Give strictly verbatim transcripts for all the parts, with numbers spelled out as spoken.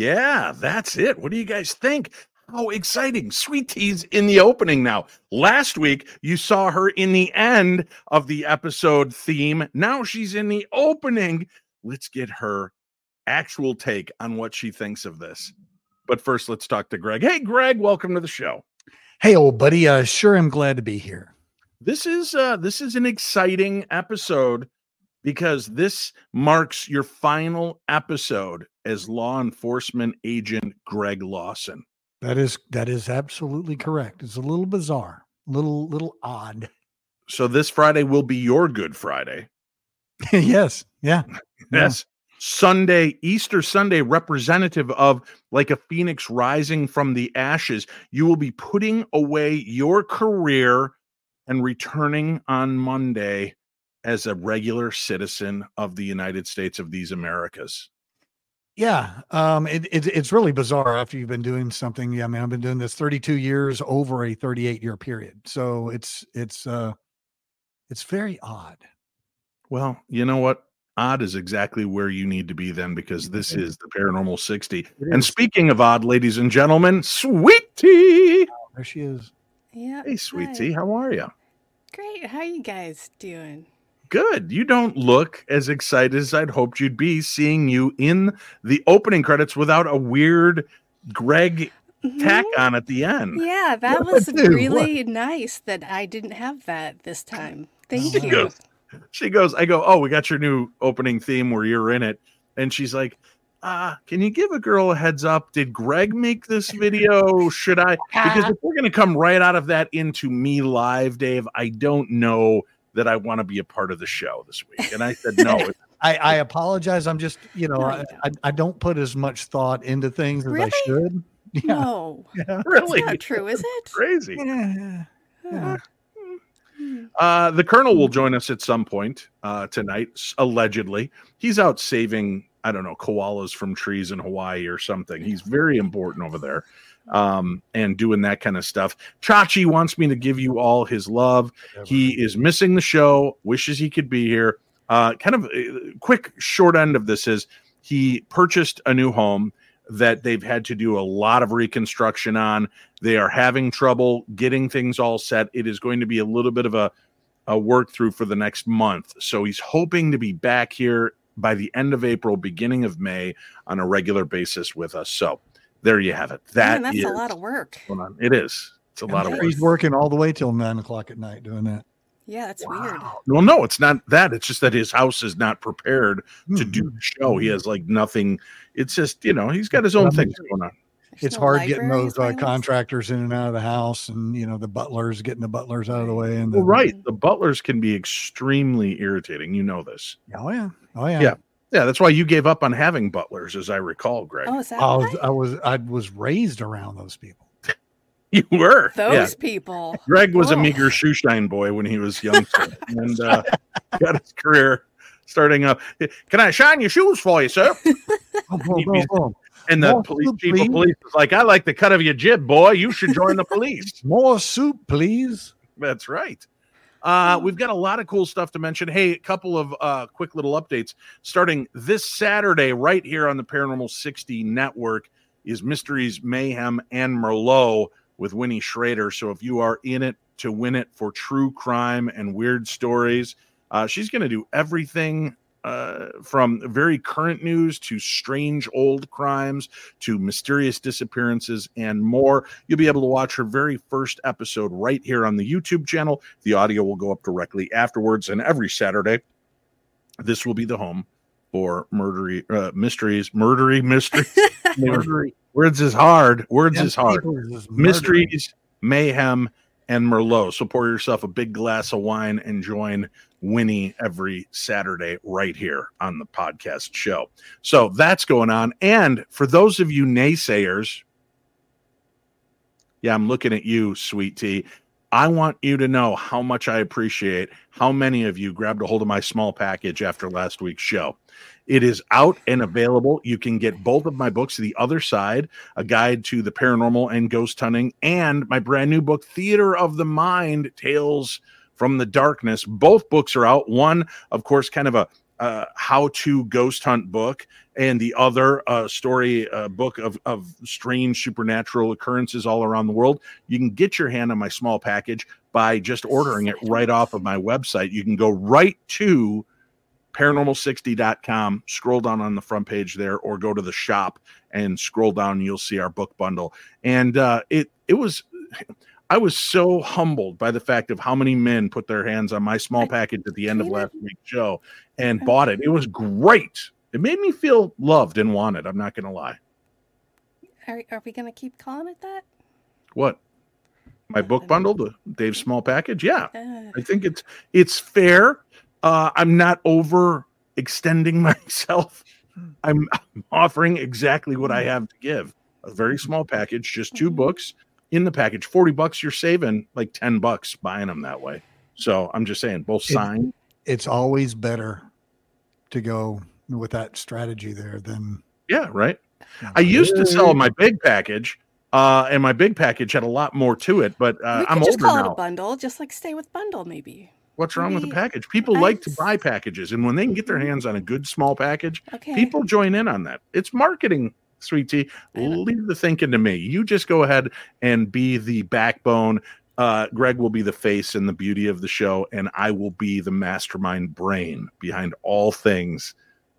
Yeah, that's it. What do you guys think? How exciting. Sweet Tea's in the opening now. Last week, you saw her in the end of the episode theme. Now she's in the opening. Let's get her actual take on what she thinks of this. But first, let's talk to Greg. Hey, Greg, welcome to the show. Hey, old buddy. Uh, sure, I'm glad to be here. This is uh, this is an exciting episode because this marks your final episode as law enforcement agent Greg Lawson. That is that is absolutely correct. It's a little bizarre, little little odd. So this Friday will be your Good Friday. Yes. Yeah. Yes. Yeah. Sunday, Easter Sunday, representative of like a phoenix rising from the ashes. You will be putting away your career and returning on Monday as a regular citizen of the United States of these Americas. Yeah. Um, it, it, it's really bizarre after you've been doing something. Yeah. I mean, I've been doing this thirty-two years over a thirty-eight year period. So it's, it's, uh, it's very odd. Well, you know what? Odd is exactly where you need to be then, because this is the Paranormal sixty. And speaking of odd, ladies and gentlemen, Sweet Tea. Oh, there she is. Yeah. Hey, Sweet Tea, how are you? Great. How you guys doing? Good. You don't look as excited as I'd hoped you'd be seeing you in the opening credits without a weird Greg mm-hmm. tack on at the end. Yeah, that what was really what? nice that I didn't have that this time. Thank she you. Goes, she goes, I go, oh, we got your new opening theme where you're in it. And she's like, uh, can you give a girl a heads up? Did Greg make this video? Should I? Because if we're going to come right out of that into me live, Dave, I don't know that I want to be a part of the show this week. And I said, no. I, I apologize. I'm just, you know, no, I, I, I don't put as much thought into things as really? I should. Yeah. No. Yeah. Really? That's not true, is it? Crazy. Yeah. Yeah. Uh, the Colonel will join us at some point uh, tonight, allegedly. He's out saving, I don't know, koalas from trees in Hawaii or something. He's very important over there. Um, and doing that kind of stuff. Chachi wants me to give you all his love. He is missing the show, wishes he could be here. Uh, kind of a quick short end of this is he purchased a new home that they've had to do a lot of reconstruction on. They are having trouble getting things all set. It is going to be a little bit of a, a work through for the next month. So he's hoping to be back here by the end of April, beginning of May on a regular basis with us. So there you have it. That Man, that's is a lot of work. It is. It's a lot of work. He's working all the way till nine o'clock at night doing that. Yeah, that's wow. weird. Well, no, it's not that. It's just that his house is not prepared mm-hmm. to do the show. He has like nothing. It's just, you know, he's got his own things going on. There's it's no hard getting those uh, contractors in and out of the house, and you know the butlers getting the butlers out of the way. And the, well, right, the butlers can be extremely irritating. You know this. Oh yeah, oh yeah, yeah, yeah. That's why you gave up on having butlers, as I recall, Greg. Oh, is that I was, I was, I was raised around those people. You were those yeah. people. Greg was oh. a meager shoeshine boy when he was young, and uh, got his career starting up. Can I shine your shoes for you, sir? oh, boom, boom, boom. And the More police soup, chief please. of police was like, I like the cut of your jib, boy. You should join the police. More soup, please. That's right. Uh, we've got a lot of cool stuff to mention. Hey, a couple of uh, quick little updates. Starting this Saturday, right here on the Paranormal sixty Network, is Mysteries, Mayhem, and Merlot with Winnie Schrader. So if you are in it to win it for true crime and weird stories, uh, she's going to do everything uh, from very current news to strange old crimes to mysterious disappearances and more. You'll be able to watch her very first episode right here on the YouTube channel. The audio will go up directly afterwards, and every Saturday, this will be the home for murdery uh, mysteries, murdery mysteries. murdery. Words is hard. Words yeah, is hard. Is mysteries, mayhem, and Merlot. So pour yourself a big glass of wine and join Winnie every Saturday right here on the podcast show. So that's going on. And for those of you naysayers, yeah, I'm looking at you, Sweet Tea. I want you to know how much I appreciate how many of you grabbed a hold of my small package after last week's show. It is out and available. You can get both of my books, The Other Side, A Guide to the Paranormal and Ghost Hunting, and my brand new book, Theater of the Mind, Tales from the Darkness. Both books are out. One, of course, kind of a uh, how-to ghost hunt book and the other uh, story uh, book of, of strange supernatural occurrences all around the world, you can get your hand on my small package by just ordering it right off of my website. You can go right to paranormal sixty dot com, scroll down on the front page there, or go to the shop and scroll down and you'll see our book bundle. And uh, it it was... I was so humbled by the fact of how many men put their hands on my small package at the end of last week's show and okay. bought it. It was great. It made me feel loved and wanted. I'm not going to lie. Are, are we going to keep calling it that? What? My book bundle, the Dave's small package? Yeah. Uh, I think it's it's fair. Uh, I'm not over extending myself. I'm, I'm offering exactly what I have to give. A very small package, just two mm-hmm. books. In the package, forty bucks, you're saving like ten bucks buying them that way. So I'm just saying, both signed. It, it's always better to go with that strategy there than. Yeah, right. I used to sell my big package, uh, and my big package had a lot more to it, but uh, we I'm just older call now. it a bundle, just like stay with bundle, maybe. What's wrong maybe with the package? People I like to s- buy packages, and when they can get their hands on a good small package, Okay. people join in on that. It's marketing. Sweet tea, leave the thinking to me. You just go ahead and be the backbone. Uh, Greg will be the face and the beauty of the show, and I will be the mastermind brain behind all things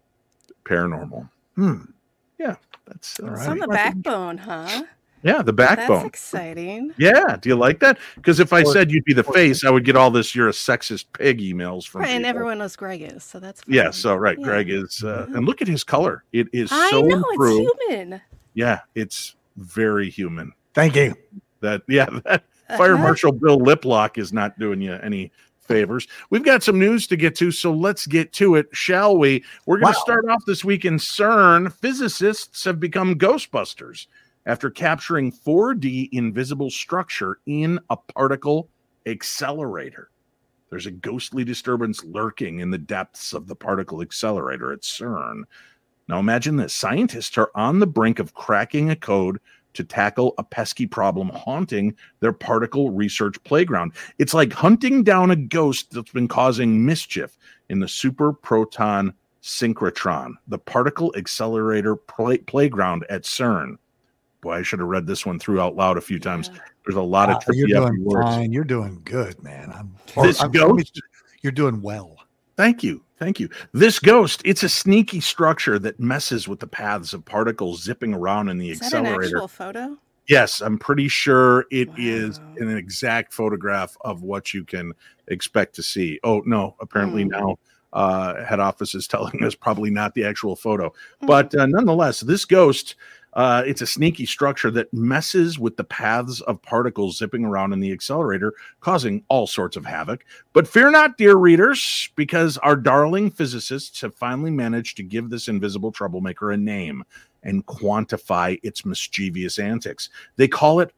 paranormal. Hmm. Yeah, that's all It's right. on the backbone, huh? Yeah, the backbone. That's exciting. Yeah, do you like that? Because if I said you'd be the face, I would get all this "you're a sexist pig" emails from Right, and people. everyone knows Greg is, so that's fine. Yeah, so right, Yeah. Greg is, uh, and look at his color. It is I so know improved. it's human. Yeah, it's very human. Thank you. That yeah, that Fire Uh-huh. Marshal Bill Liplock is not doing you any favors. We've got some news to get to, so let's get to it, shall we? We're going to Wow. start off this week in CERN. Physicists have become Ghostbusters after capturing four D invisible structure in a particle accelerator. There's a ghostly disturbance lurking in the depths of the particle accelerator at CERN. Now imagine this. Scientists are on the brink of cracking a code to tackle a pesky problem haunting their particle research playground. It's like hunting down a ghost that's been causing mischief in the super proton synchrotron, the particle accelerator play- playground at CERN. Boy, I should have read this one through out loud a few times. Yeah. There's a lot of Uh, tricky you're up doing words. fine. You're doing good, man. I'm, This I'm- ghost- You're doing well. Thank you. Thank you. This ghost, it's a sneaky structure that messes with the paths of particles zipping around in the Is that an accelerator. actual photo? Yes, I'm pretty sure it is Wow. an exact photograph of what you can expect to see. Oh, no, apparently Mm. now uh, head office is telling us probably not the actual photo. Mm. But uh, nonetheless, this ghost, uh, it's a sneaky structure that messes with the paths of particles zipping around in the accelerator, causing all sorts of havoc. But fear not, dear readers, because our darling physicists have finally managed to give this invisible troublemaker a name and quantify its mischievous antics. They call it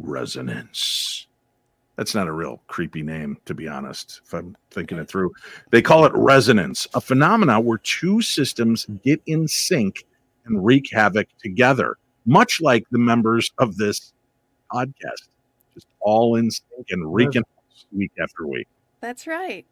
resonance. That's not a real creepy name, to be honest, if I'm thinking it through. They call it resonance, a phenomena where two systems get in sync and wreak havoc together, much like the members of this podcast, just all in sync and wreaking week after week. That's right.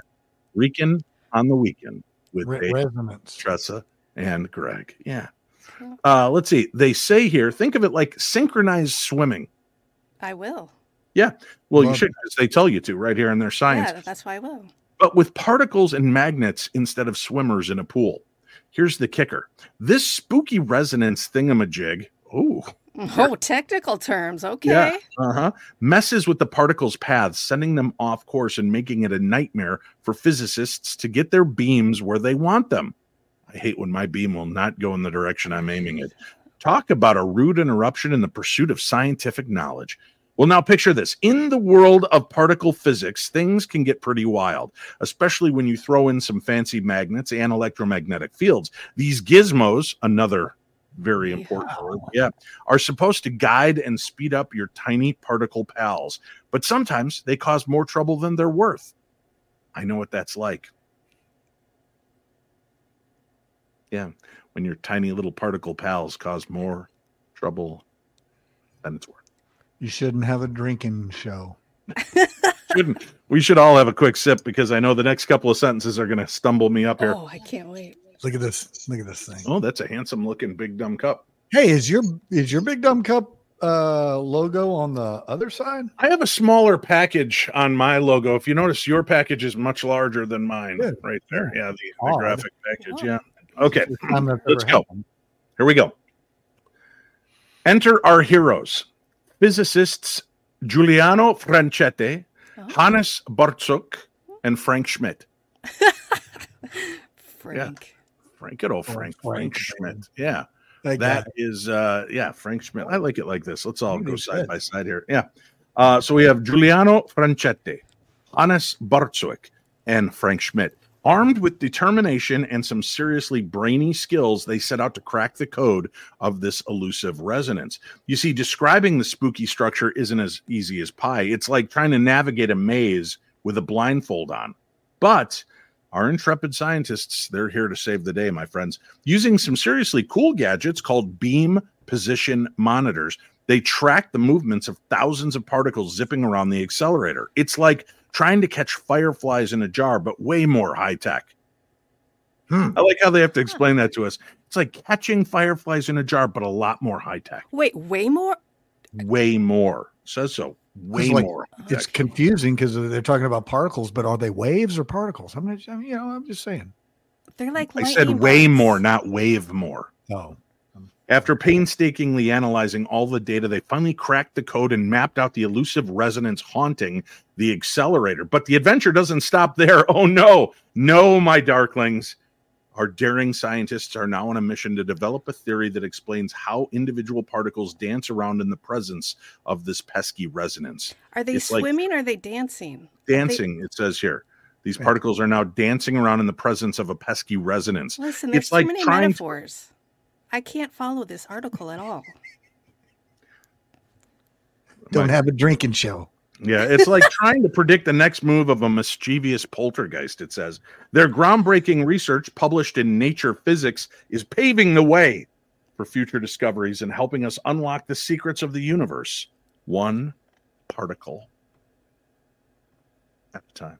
Wreaking on the weekend with Re- Dave, resonance. Tressa, and Greg. Yeah. Uh, let's see. They say here, think of it like synchronized swimming. I will. Well, you Love should, because they tell you to right here in their science. Yeah, that's why I will. But with particles and magnets instead of swimmers in a pool. Here's the kicker. This spooky resonance thingamajig, oh, Oh, technical terms. Okay. yeah, uh-huh, messes with the particles' paths, sending them off course and making it a nightmare for physicists to get their beams where they want them. I hate when my beam will not go in the direction I'm aiming it. Talk about a rude interruption in the pursuit of scientific knowledge. Well, now picture this. In the world of particle physics, things can get pretty wild, especially when you throw in some fancy magnets and electromagnetic fields. These gizmos, another very important word, yeah, are supposed to guide and speed up your tiny particle pals, but sometimes they cause more trouble than they're worth. I know what that's like. Yeah, when your tiny little particle pals cause more trouble than it's worth. You shouldn't have a drinking show. shouldn't. We should all have a quick sip because I know the next couple of sentences are going to stumble me up here. Oh, I can't wait. Look at this. Look at this thing. Oh, that's a handsome looking big dumb cup. Hey, is your is your big dumb cup uh, logo on the other side? I have a smaller package on my logo. If you notice, your package is much larger than mine. Good. Right there. Yeah, the, the Odd. graphic package. Oh. Yeah. Okay, First time that's let's ever go. happened. Here we go. Enter our heroes, physicists Giuliano Franchetti, Oh. Hannes Bartzuk, and Frank Schmidt. Frank. Frank, good old Oh, Frank. Frank, Frank Schmidt. Yeah. Thank That God. is, uh, yeah, Frank Schmidt. I like it like this. Let's all You go do side good. by side here. Yeah. Uh, so we have Giuliano Franchetti, Hannes Bartzuk, and Frank Schmidt. Armed with determination and some seriously brainy skills, they set out to crack the code of this elusive resonance. You see, describing the spooky structure isn't as easy as pie. It's like trying to navigate a maze with a blindfold on. But our intrepid scientists, they're here to save the day, my friends. Using some seriously cool gadgets called beam position monitors, they track the movements of thousands of particles zipping around the accelerator. It's like trying to catch fireflies in a jar, but way more high tech. Hmm. I like how they have to explain that to us. It's like catching fireflies in a jar, but a lot more high tech. Wait, way more? Way more. Says so. Way It's like- more. It's high-tech. confusing because they're talking about particles, but are they waves or particles? I'm not, I mean, you know, I'm just saying. They're like I said lightning way bolts. more, not wave more. Oh, After painstakingly analyzing all the data, they finally cracked the code and mapped out the elusive resonance haunting the accelerator. But the adventure doesn't stop there. Oh no, no, my darklings. Our daring scientists are now on a mission to develop a theory that explains how individual particles dance around in the presence of this pesky resonance. Are they It's like- swimming or are they dancing? Are they- Dancing, it says here. These Yeah. particles are now dancing around in the presence of a pesky resonance. Listen, there's It's like too many trying to- metaphors. I can't follow this article at all. don't My- have a drinking show. Yeah, it's like trying to predict the next move of a mischievous poltergeist, it says. Their groundbreaking research published in Nature Physics is paving the way for future discoveries and helping us unlock the secrets of the universe, one particle at a time.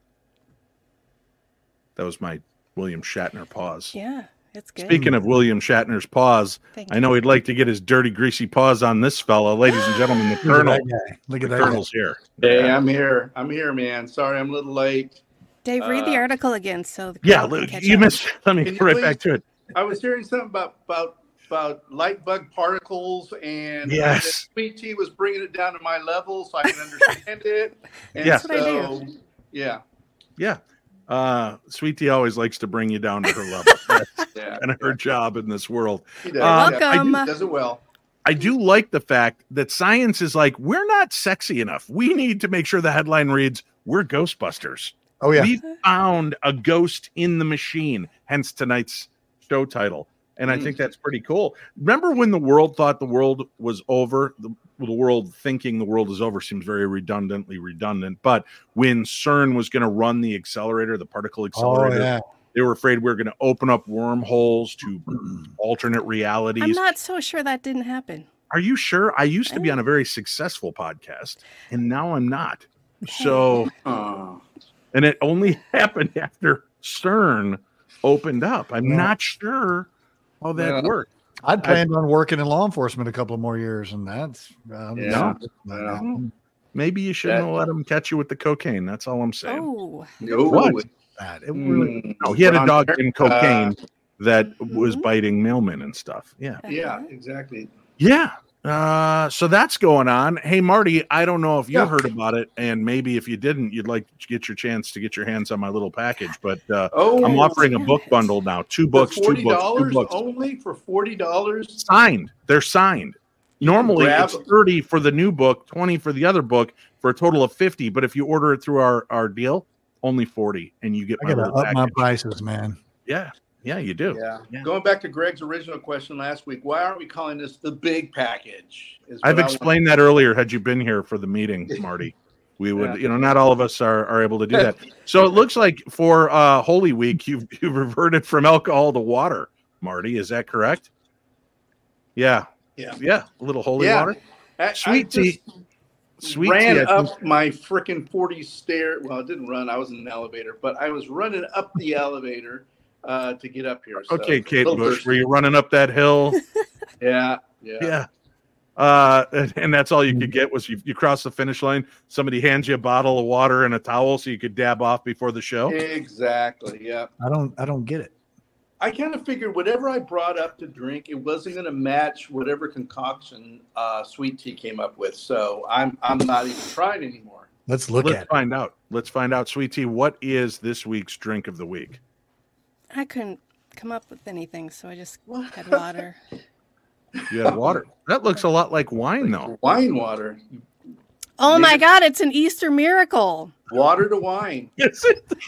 That was my William Shatner pause. Yeah, it's good. Speaking of William Shatner's pause, Thank I you. know he'd like to get his dirty, greasy paws on this fella. Ladies and gentlemen, the Look Colonel. at that guy. Look The at that guy. Colonel's here. Hey, I'm here. I'm here, man. Sorry, I'm a little late. Dave, read the uh, article again so the Yeah, crowd can look, catch you up. missed. Let me Can you get right please- back to it. I was hearing something about about about light bug particles, and Yes. Sweet Tea was bringing it down to my level so I can understand it. And Yeah. That's what I so, yeah, Yeah. Uh, Sweet Tea always likes to bring you down to her level. That's yeah. kind of her job in this world. He does. Uh, yeah. Welcome. He does it well. I do like the fact that science is like, we're not sexy enough. We need to make sure the headline reads, we're Ghostbusters. Oh yeah. We found a ghost in the machine, hence tonight's show title. And I Mm. think that's pretty cool. Remember when the world thought the world was over? The, the world thinking the world is over seems very redundantly redundant. But when CERN was going to run the accelerator, the particle Oh accelerator, yeah. they were afraid we were going to open up wormholes to alternate realities. I'm not so sure that didn't happen. Are you sure? I used to be I- on a very successful podcast, and now I'm not. So, Oh. and it only happened after CERN opened up. I'm Yeah. not sure how that Yeah. worked. I'd planned on working in law enforcement a couple of more years, and that's um, Yeah. no. Yeah. Maybe you shouldn't That- have let him catch you with the cocaine. That's all I'm saying. Oh, No. What? That. It really, Mm. No, he had a Ron dog Perry, in cocaine that was Mhm. biting mailmen and stuff. Yeah. Uh, yeah, exactly. Yeah. Uh, so that's going on. Hey, Marty, I don't know if you Yeah. heard about it, and maybe if you didn't, you'd like to get your chance to get your hands on my little package. But uh, Oh, I'm offering a damn book it. bundle now. Two for books, two forty books, two dollars books. only for forty dollars. Signed. They're signed. Normally grab- it's thirty for the new book, twenty for the other book, for a total of fifty. But if you order it through our, our deal, only forty, and you get I my gotta little up my package. prices, man. Yeah. Yeah, you do. Yeah. Yeah. Going back to Greg's original question last week, why aren't we calling this the big package? Is I've what I want- explained that earlier. Had you been here for the meeting, Marty, we would, Yeah. you know, not all of us are, are able to do that. So it looks like for uh, Holy Week, you've, you've reverted from alcohol to water, Marty. Is that correct? Yeah. Yeah. Yeah. A little holy Yeah. water. I- I Sweet tea. just- Sweet ran tea, up think... my freaking forty stair. Well, I didn't run. I was in an elevator, but I was running up the elevator uh, to get up here. So okay, Kate Bush, were you running up that hill? yeah, yeah, yeah. Uh, and, and that's all you could get was you, you cross the finish line. Somebody hands you a bottle of water and a towel so you could dab off before the show. Exactly. Yeah. I don't. I don't get it. I kind of figured whatever I brought up to drink, it wasn't going to match whatever concoction uh, Sweet Tea came up with. So I'm I'm not even trying anymore. Let's look Let's at find it. out. Let's find out, Sweet Tea. What is this week's drink of the week? I couldn't come up with anything, so I just had water. You had water. That looks a lot like wine, though. Wine water. Oh my God! It's an Easter miracle. Water to wine. Yes,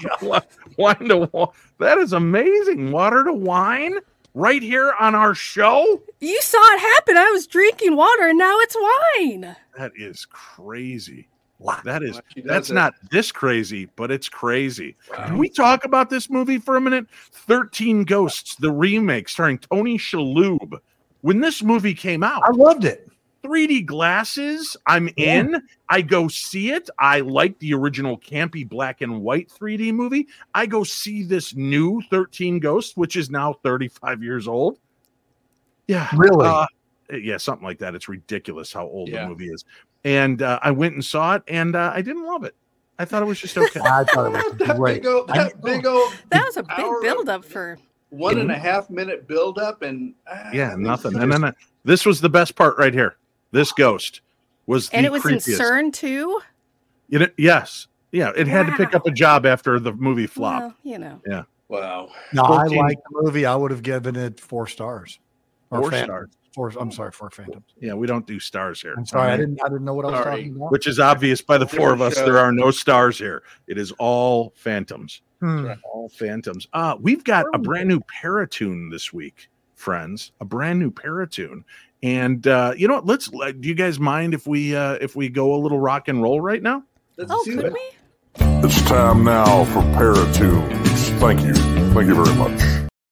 wine to wine. That is amazing. Water to wine right here on our show. You saw it happen. I was drinking water, and now it's wine. That is crazy. Wow. That is. Well, that's it. not this crazy, but it's crazy. Wow. Can we talk about this movie for a minute? thirteen Ghosts, the remake starring Tony Shalhoub. When this movie came out, I loved it. three D glasses, I'm in. Yeah. I go see it. I like the original campy black and white three D movie. I go see this new thirteen Ghosts, which is now thirty-five years old. Yeah. Really? Uh, yeah, something like that. It's ridiculous how old yeah. the movie is. And uh, I went and saw it, and uh, I didn't love it. I thought it was just okay. I thought it was that great. Big old, that big old that was a big build-up for... One and a half minute build-up, and... Uh, yeah, nothing. And then uh, this was the best part right here. This ghost was the And it was creepiest. in CERN, too? You know, yes. Yeah, it had wow. to pick up a job after the movie flopped. Well, you know. Yeah. Wow. No, fourteen I like the movie. I would have given it four stars. Or four fan- stars. Four, I'm sorry, four Phantoms. Yeah, we don't do stars here. I'm sorry, right? I didn't I didn't know what I was sorry. talking about. Which is obvious by the four of us. There are no stars here. It is all Phantoms. Hmm. All Phantoms. Uh, we've got a brand new Paratune this week, friends. A brand new Paratune. And uh, you know what? Let's. Uh, do you guys mind if we uh, if we go a little rock and roll right now? Let's Oh, do could it. we? It's time now for Paratunes. Thank you. Thank you very much.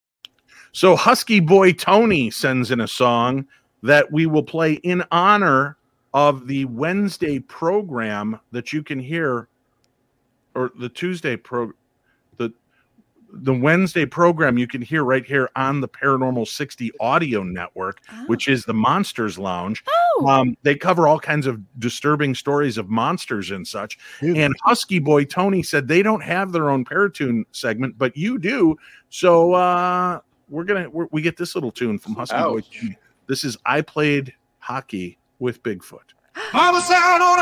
So Husky Boy Tony sends in a song that we will play in honor of the Wednesday program that you can hear, or the Tuesday pro, the the Wednesday program you can hear right here on the Paranormal sixty audio network, Oh. which is the Monsters Lounge. Oh, Um, they cover all kinds of disturbing stories of monsters and such. Dude. And Husky Boy Tony said they don't have their own Paratune segment, but you do. So uh, we're gonna we're, we get this little tune from Husky Boy Ouch. Tony. This is I Played Hockey with Bigfoot. I was out on a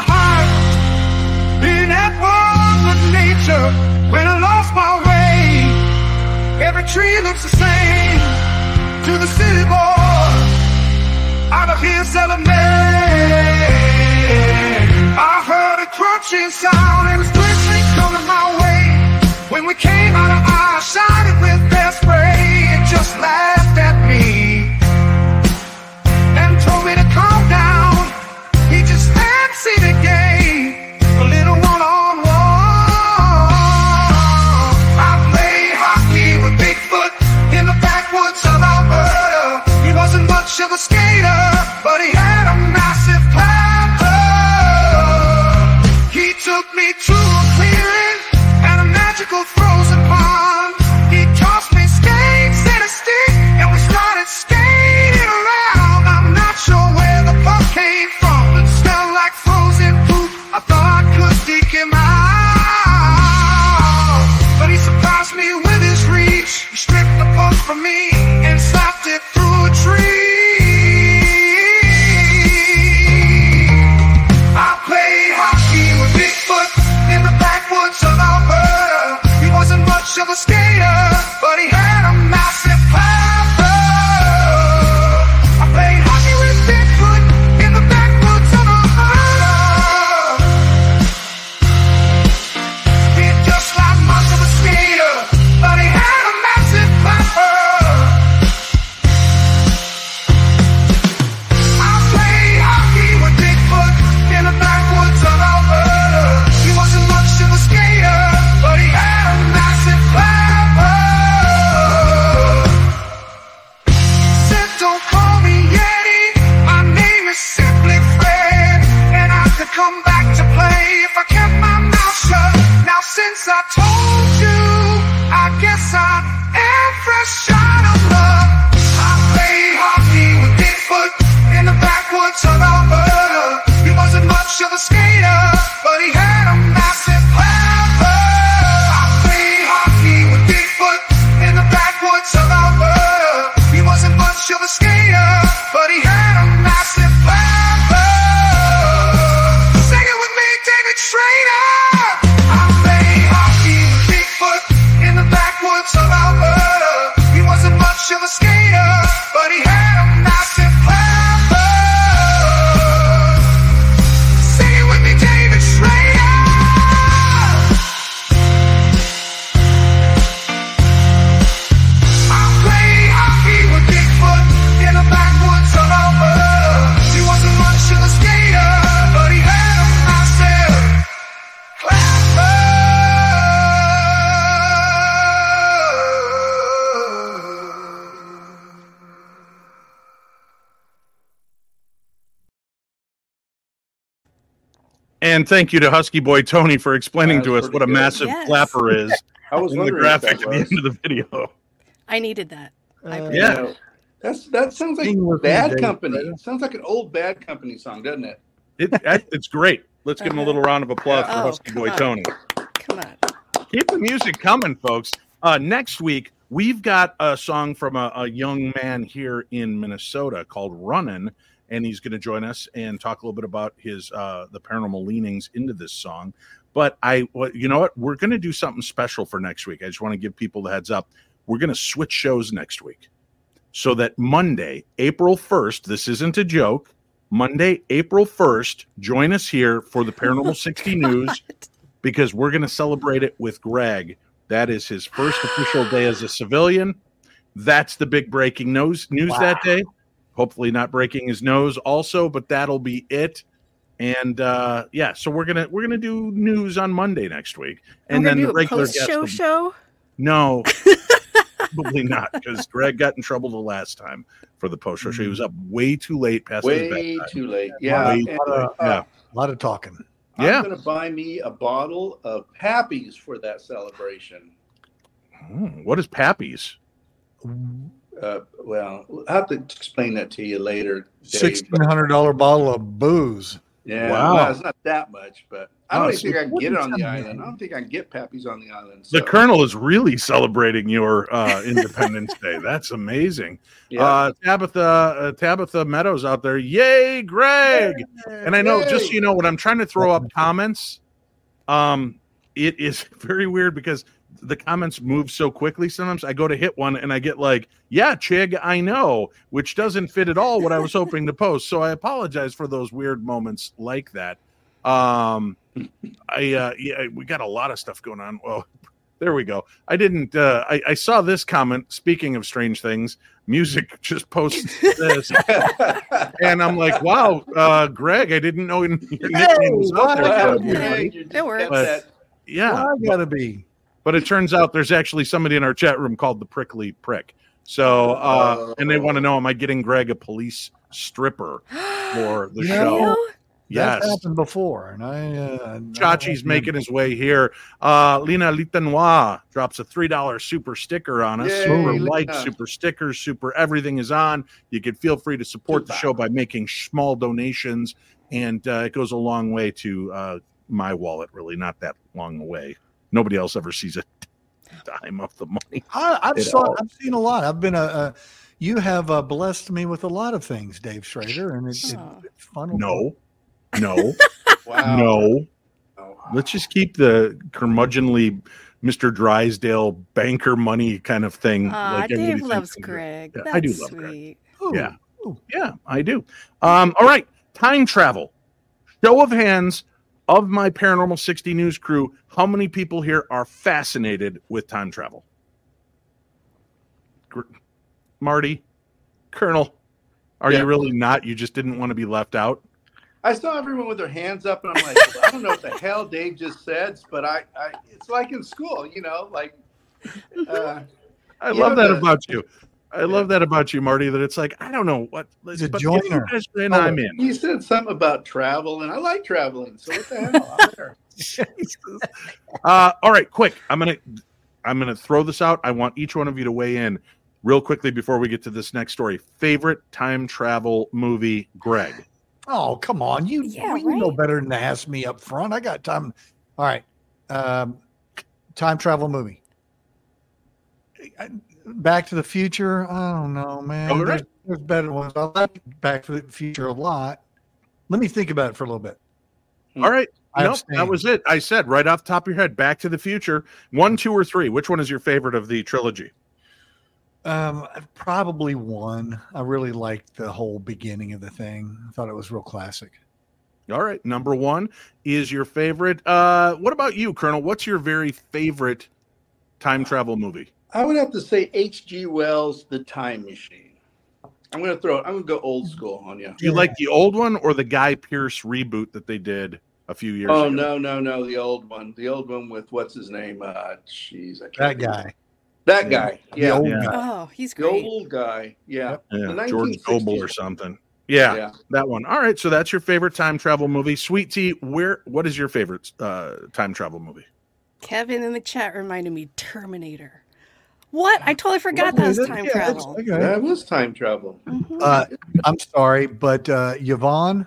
hike, being at war with nature. When I lost my way, every tree looks the same to the city boy. Out of here selling May. I heard a crunching sound and it was glistening coming my way. When we came out of our shot with their spray and just laughed at me. Told me to calm down. He just fancied a game, a little one-on-one. I played hockey with Bigfoot in the backwoods of Alberta. He wasn't much of a skater, but he had a massive clapper. He took me to a clearing and a magical frozen pond. He tossed me skates and a stick, and we started skating around. Sure where the puck came from. It smelled like frozen poop. I thought I could dig him out, but he surprised me with his reach. He stripped the puck from me and slapped it through a tree. I played hockey with Bigfoot in the backwoods of Alberta. He wasn't much of a skater, but he had a massive clapper. I played hockey with Bigfoot in the backwoods of Alberta. He just like much of a skater, but he had a massive clapper. since I told you, I guess I'm every shot of love. I played hockey with Bigfoot in the backwoods of Alberta. He wasn't much of a skater, but he had a massive clever. I played hockey with Bigfoot in the backwoods of Alberta. He wasn't much of a skater, but he had a massive clever. Sing it with me, David Schrader. I played hockey with Bigfoot in the backwoods of Alberta. He wasn't much of a skater, but he had a massive clever. Sing it with me, David Schrader. I played hockey with Bigfoot in the backwoods of Alberta. He wasn't much of a skater, but he had a massive clever. And thank you to Husky Boy Tony for explaining That's to us pretty what a good. massive Yes. flapper is I was in the wondering graphic if at that the was. end of the video. I needed that. I Uh, Yeah. You know, that's that sounds like Sing with me, Bad Dave. Company. It sounds like an old Bad Company song, doesn't it? It, it's great. Let's give him a little round of applause for Oh, Husky come Boy on. Tony. Come on. Keep the music coming, folks. Uh, next week, we've got a song from a, a young man here in Minnesota called Runnin', and he's going to join us and talk a little bit about his uh, the paranormal leanings into this song. But I, well, you know what? We're going to do something special for next week. I just want to give people the heads up. We're going to switch shows next week, so that Monday, April first. This isn't a joke. Monday, April first. Join us here for the Paranormal sixty News, because we're going to celebrate it with Greg. That is his first official day as a civilian. That's the big breaking news news Wow. that day. Hopefully not breaking his nose also, but that'll be it. And uh, yeah, so we're gonna we're gonna do news on Monday next week, and We're then gonna the do a regular post guest. show will- show. No, probably not, because Greg got in trouble the last time for the post show. He was up way too late past his Way bedtime. too late. Yeah. Way and, too late. uh, Yeah. A lot of talking. Yeah. I'm going to buy me a bottle of Pappy's for that celebration. Oh, what is Pappy's? Uh, well, I'll have to explain that to you later. Dave. Sixteen hundred dollar bottle of booze. Yeah, Wow. well, it's not that much, but I Oh, don't so even think I can get it on the forty-seven. island. I don't think I can get Pappy's on the island. The so, Colonel is really celebrating your uh, Independence Day. That's amazing. yeah. Uh, Tabitha uh, Tabitha Meadows out there. Yay, Greg! And I know, just so you know, when I'm trying to throw up comments, um, it is very weird because the comments move so quickly. Sometimes I go to hit one and I get like, yeah, Chig, I know, which doesn't fit at all what I was hoping to post. So I apologize for those weird moments like that. Um, I, uh, yeah, we got a lot of stuff going on. Well, there we go. I didn't, uh, I, I saw this comment. Speaking of strange things, music just posts this. And I'm like, wow, uh, Greg, I didn't know your nickname was out there. Well, So, yeah. Greg, you just It works. got But- that- yeah. Well, I gotta be. But it turns out there's actually somebody in our chat room called the Prickly Prick. So, uh, and they want to know, am I getting Greg a police stripper for the Yeah. show? You? Yes. That's happened before, and I. Uh, Chachi's making his way here. Uh, Lina Litanois drops a three dollar super sticker on us. Yay, super Lina. like, super stickers, super everything is on. You can feel free to support the show by making small donations, and uh, it goes a long way to uh, my wallet, really, not that long away. Nobody else ever sees a dime of the money. I, I've It saw. all- I've seen a lot. I've been a. a you have uh, blessed me with a lot of things, Dave Schrader, and it, it, Aw. it's fun. No, no, Wow. no. Oh. Let's just keep the curmudgeonly Mister Drysdale banker money kind of thing. Aw, like everybody Dave thinks loves they do. Greg. Yeah, That's I do love Greg. sweet. Ooh, Yeah. ooh. Yeah, I do. Um, all right, time travel. Show of hands of my Paranormal sixty News crew. How many people here are fascinated with time travel? Gr- Marty, Colonel, are Yeah. you really not? You just didn't want to be left out? I saw everyone with their hands up, and I'm like, I don't know what the hell Dave just said, but I, I it's like in school, you know, like. Uh, I You love know that the- about you. I love that about you, Marty, that it's like, I don't know what. He's a but if you joiner. guys are in, Oh, I'm in. you said something about travel, and I like traveling, so what the hell? I'm there. Jesus. Uh, all right, quick. I'm gonna I'm gonna throw this out. I want each one of you to weigh in real quickly before we get to this next story. Favorite time travel movie, Greg? Oh, come on. You, Yeah, you know right. better than to ask me up front. I got time. All right. Um, time travel movie. Back to the Future. I don't know, man. All right. There's, there's better ones. I like Back to the Future a lot. Let me think about it for a little bit. All right. I Nope, abstain. that was it. I said right off the top of your head, Back to the Future. One, two, or three. Which one is your favorite of the trilogy? Um, probably one. I really liked the whole beginning of the thing. I thought it was real classic. All right. Number one is your favorite. Uh, what about you, Colonel? What's your very favorite time travel movie? I would have to say H G. Wells' The Time Machine. I'm going to throw it. I'm going to go old school on you. Do you like the old one or the Guy Pearce reboot that they did a few years Oh, ago? no, no, no. The old one. The old one with what's his name? Uh, Jeez. I That can't guy. That guy. The Yeah. old Yeah. guy. Oh, he's The great. old guy. Yeah. Yeah, The George nineteen sixties. Gobel or something. Yeah, Yeah. that one. All right, so that's your favorite time travel movie. Sweet Tea, where? What is your favorite uh, time travel movie? Kevin in the chat reminded me Terminator. What? I totally forgot Okay, that was that- time yeah, that's- travel. okay. That was time travel. Mhm. Uh, I'm sorry, but uh, Yvonne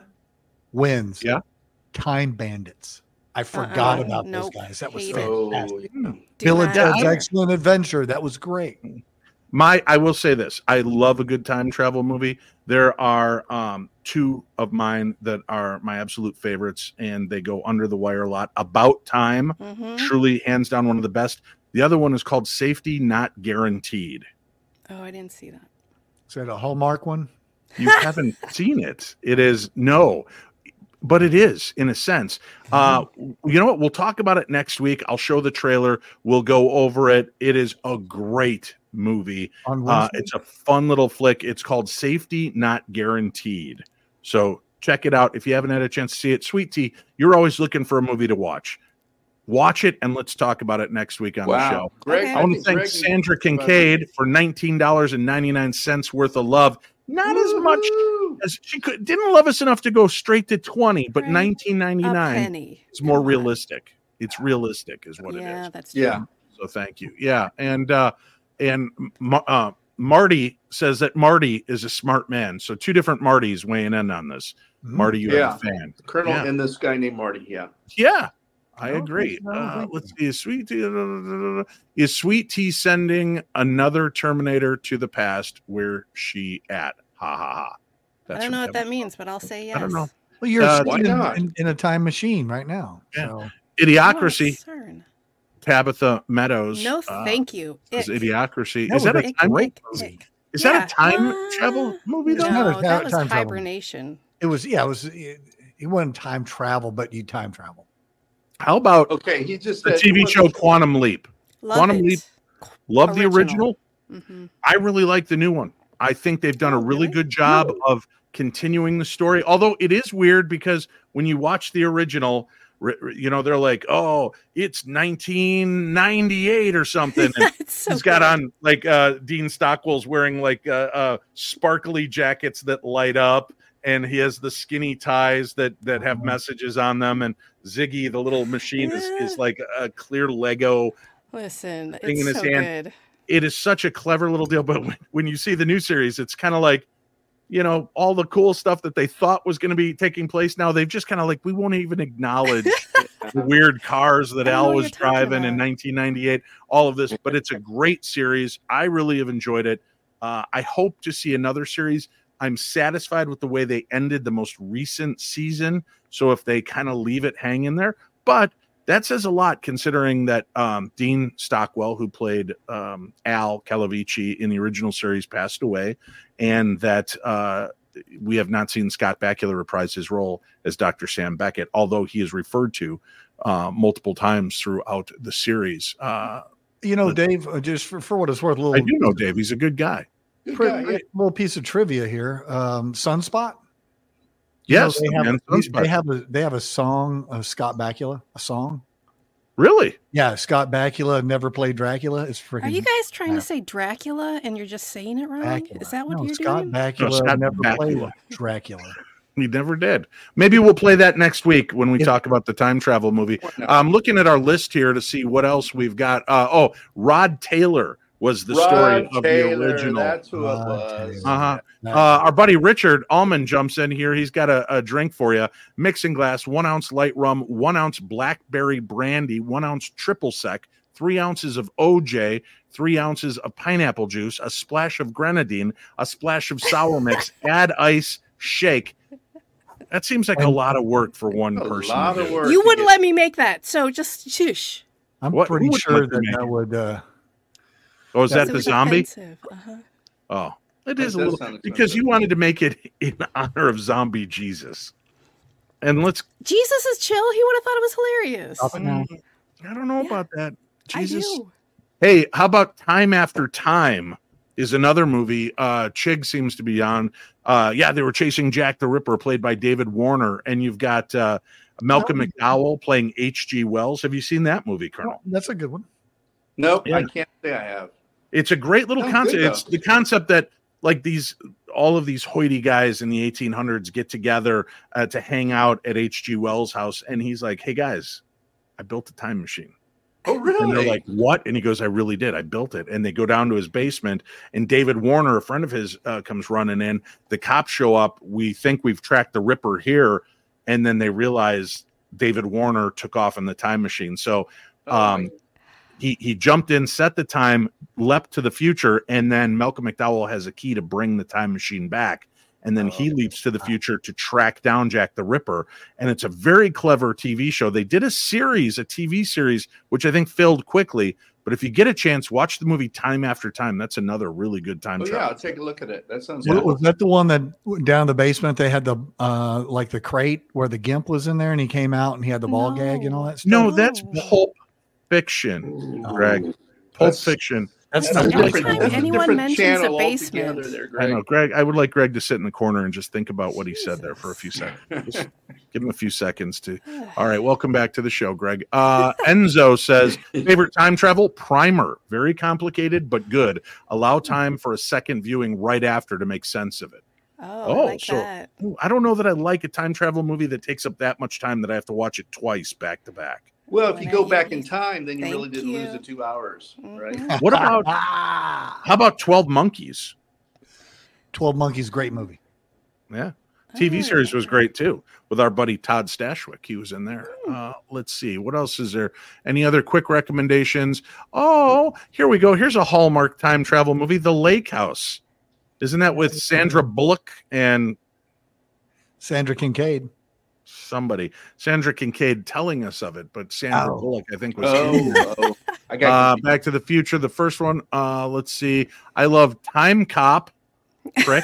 wins. Yeah. Time Bandits. I forgot Uh-uh. about Nope. those guys. That was Hate it. Oh, fantastic. yeah. Do Bill and not Ted's care. Excellent Adventure. That was great. My, I will say this: I love a good time travel movie. There are um, two of mine that are my absolute favorites, and they go under the wire a lot. About Time, Mhm. truly hands down one of the best. The other one is called Safety Not Guaranteed. Oh, I didn't see that. Is that a Hallmark one? You haven't seen it. It is no, but it is in a sense. Uh, you know what? We'll talk about it next week. I'll show the trailer. We'll go over it. It is a great movie. On Uh, Wednesday? it's a fun little flick. It's called Safety Not Guaranteed. So check it out if you haven't had a chance to see it. Sweet Tea, you're always looking for a movie to watch. Watch it and let's talk about it next week on the Wow. show. Greg, Okay. I want to think thank Greg is- Sandra Kincaid for nineteen dollars and ninety-nine cents worth of love. Not as much Woohoo! as she could didn't love us enough to go straight to twenty, but Right. nineteen A ninety-nine penny. is more Come on. realistic. It's realistic is what Yeah, it is. that's true. Yeah. So thank you. Yeah, and uh and Ma- uh Marty says that Marty is a smart man. So two different Martys weighing in on this. Mhm. Marty, you Yeah. have a fan. Colonel Yeah. and this guy named Marty. Yeah. Yeah, I Okay, agree. no, Uh, thank let's see. Is Sweet Tea, is Sweet Tea sending another Terminator to the past? Where she at? Ha ha ha. I That's don't know from what that Kevin. means, but I'll say yes. I don't know. Well, you're Uh, sitting why in, not? in, in a time machine right now. Yeah. So Idiocracy. Oh, CERN. Tabitha Meadows. No, uh, thank you. is Ick. Idiocracy. That Is that was a a time? great Ick, movie. ick. Is Yeah. that a time Uh, travel movie It's though? not a No, ta- that was time travel. hibernation. it was, yeah, it was, it, it wasn't time travel, but you time travel. How about Okay. He just the said T V show Quantum Leap? Love Quantum it. Leap. Love the original. hmm I really like the new one. I think they've done a Oh, really really? good job of continuing the story. Although it is weird because when you watch the original, r- r- you know, they're like, oh, it's nineteen ninety-eight or something. And it's so he's got good. on like uh, Dean Stockwell's wearing like uh, uh, sparkly jackets that light up. And he has the skinny ties that that have Mhm. messages on them. And Ziggy, the little machine, is, Yeah. is like a clear Lego. Listen, thing in it's his so hand. good. It is such a clever little deal. But when, when you see the new series, it's kind of like, you know, all the cool stuff that they thought was going to be taking place. Now they've just kind of like, we won't even acknowledge the weird cars that I know Al what was you're talking driving in about. nineteen ninety-eight, all of this. But it's a great series. I really have enjoyed it. Uh, I hope to see another series. I'm satisfied with the way they ended the most recent season. So if they kind of leave it hanging there, but that says a lot considering that um, Dean Stockwell, who played um, Al Calavici in the original series, passed away, and that uh, we have not seen Scott Bakula reprise his role as Doctor Sam Beckett, although he is referred to uh, multiple times throughout the series. Uh, You know, But- Dave, uh, just for, for what it's worth, a little, I do know Dave; he's a good guy. Good pri- guy, yeah. little piece of trivia here. Um, Sunspot. You know, Yes, they the have, man they, Sunspot. they have a they have a song of Scott Bakula, a song. Really? Yeah, Scott Bakula never played Dracula. It's freaking. Are you guys trying Yeah. to say Dracula and you're just saying it wrong? Bakula. Is that what No, you're Scott doing? Bakula No, Scott never Bakula. played Dracula. We never did. Maybe we'll play that next week when we Yeah. talk about the time travel movie. I'm looking at our list here to see what else we've got. Uh, oh, Rod Taylor was the Rod story of Taylor, the original. That's who Rod it was. Taylor. Uh-huh. Nice. Uh, our buddy Richard Allman jumps in here. He's got a, a drink for you. Mixing glass, one ounce light rum, one ounce blackberry brandy, one ounce triple sec, three ounces of O J, three ounces of pineapple juice, a splash of grenadine, a splash of sour mix, add ice, shake. That seems like a lot of work for one A person. lot to of do. work. You to wouldn't get- let me make that, so just shush. I'm What- pretty who would sure let you that make that it? would. Uh, Oh, is that So the zombie? expensive. Uh-huh. Oh, it That is a does little sound because expensive. you wanted to make it in honor of zombie Jesus. And let's, Jesus is chill. He would have thought it was hilarious. Up and down. I don't know Yeah. about that. Jesus. I do. Hey, how about Time After Time is another movie uh Chig seems to be on. Uh yeah, they were chasing Jack the Ripper, played by David Warner, and you've got uh Malcolm Oh. McDowell playing H G Wells. Have you seen that movie, Colonel? That's a good one. Nope, Yeah. I can't say I have. It's a great little Oh, concept. good, It's though. the concept that like these all of these hoity guys in the eighteen hundreds get together uh, to hang out at H G Wells' house, and he's like, "Hey guys, I built a time machine." Oh, really? And they're like, "What?" And he goes, "I really did. I built it." And they go down to his basement, and David Warner, a friend of his, uh, comes running in. The cops show up. We think we've tracked the Ripper here, and then they realize David Warner took off in the time machine. So Oh, um, he he jumped in, set the time, leapt to the future, and then Malcolm McDowell has a key to bring the time machine back. And then he Oh. leaps to the future to track down Jack the Ripper. And it's a very clever T V show. They did a series, a T V series, which I think failed quickly. But if you get a chance, watch the movie Time After Time. That's another really good time oh yeah, travel. I'll take a look at it. That sounds Was- good. Was that the one that down in the basement they had the uh like the crate where the gimp was in there and he came out and he had the ball gag and all that stuff? No, that's Oh. Pulp Fiction, Greg. Pulp That's- Fiction. That's That's not a Every different, time that's a anyone different mentions channel a basement. altogether there, I Greg. know, Greg. I would like Greg to sit in the corner and just think about what he said there for a few Jesus. seconds. Just give him a few seconds to. All right, welcome back to the show, Greg. Uh, Enzo says favorite time travel Primer. Very complicated but good. Allow time for a second viewing right after to make sense of it. Oh, Oh, I like so- that. Ooh, I don't know that I like a time travel movie that takes up that much time that I have to watch it twice back to back. Well, if you go Right. back in time, then you Thank really did lose you. the two hours, right? Mhm. What about how about twelve Monkeys? twelve Monkeys, great movie. Yeah. T V Oh. series was great too with our buddy Todd Stashwick. He was in there. Uh, let's see. What else is there? Any other quick recommendations? Oh, here we go. Here's a Hallmark time travel movie, The Lake House. Isn't that with Sandra Bullock and Sandra Kincaid. somebody? Sandra Kincaid telling us of it, but Sandra Oh. Bullock, I think, was in it. Oh, oh, I got Uh, confused. Back to the Future, the first one. Uh, let's see. I love Time Cop. Trick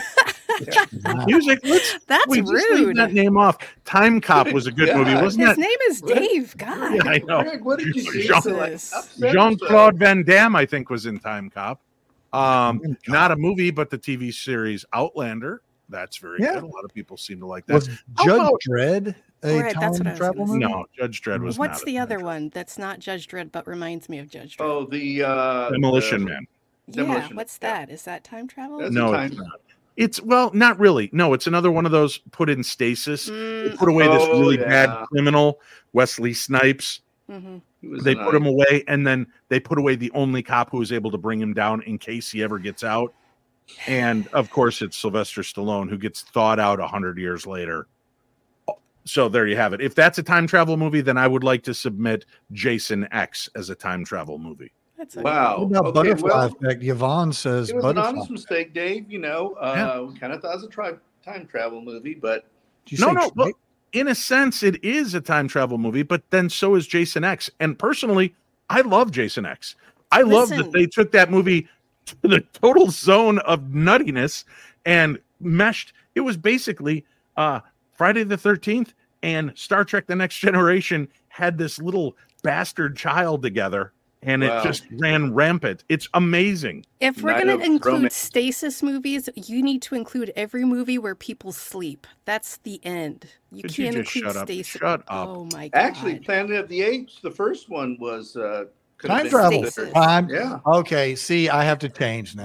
music. Let's That's we just leave rude. that name off. Time Cop was a good God. movie, wasn't His that? name is Dave. God. Yeah, I know. Greg, what did you do? Jean- to, like, Jesus. upset Jean Claude yourself? Van Damme, I think, was in Time Cop. Um, Time Cop. not a movie, but the T V series Outlander. That's very Yeah. good. A lot of people seem to like that. Was How Judge about- Dredd a Right, that's what I time was travel gonna movie? no, Judge Dredd was What's not the a other time one that's not Judge Dredd but reminds me of Judge Dredd? Oh, the uh, travel. Demolition the- Man. yeah, Demolition what's Man, yeah. that? Is that time travel? That's- No, a it's time- not. It's well, not really. No, it's another one of those put in stasis. They Mm, put away this Oh, really yeah. bad criminal, Wesley Snipes. mhm. He was They in, put uh, him away, and then they put away the only cop who was able to bring him down in case he ever gets out. And of course, it's Sylvester Stallone who gets thawed out a hundred years later. So there you have it. If that's a time travel movie, then I would like to submit Jason X as a time travel movie. That's okay. Wow. What about Okay, Butterfly well, Effect? Yvonne says it was an Butterfly. honest mistake, Dave. You know, uh, we kind of thought it was a tri- time travel movie, but Did you No, say no. Trey? Well, in a sense, it is a time travel movie, but then so is Jason X. And personally, I love Jason X. I love that Listen. they took that movie to the total zone of nuttiness and meshed. It was basically uh, Friday the thirteenth and Star Trek The Next Generation had this little bastard child together, and Wow. it just ran rampant. It's amazing. If we're Night going of to include Romance. stasis movies, you need to include every movie where people sleep. That's the end. You Could you can't just include shut up? stasis. Shut up. Oh my god. actually, Planet of the Apes, the first one was uh, could have Time been travel. considered. Time. Yeah. Okay. See, I have to change now.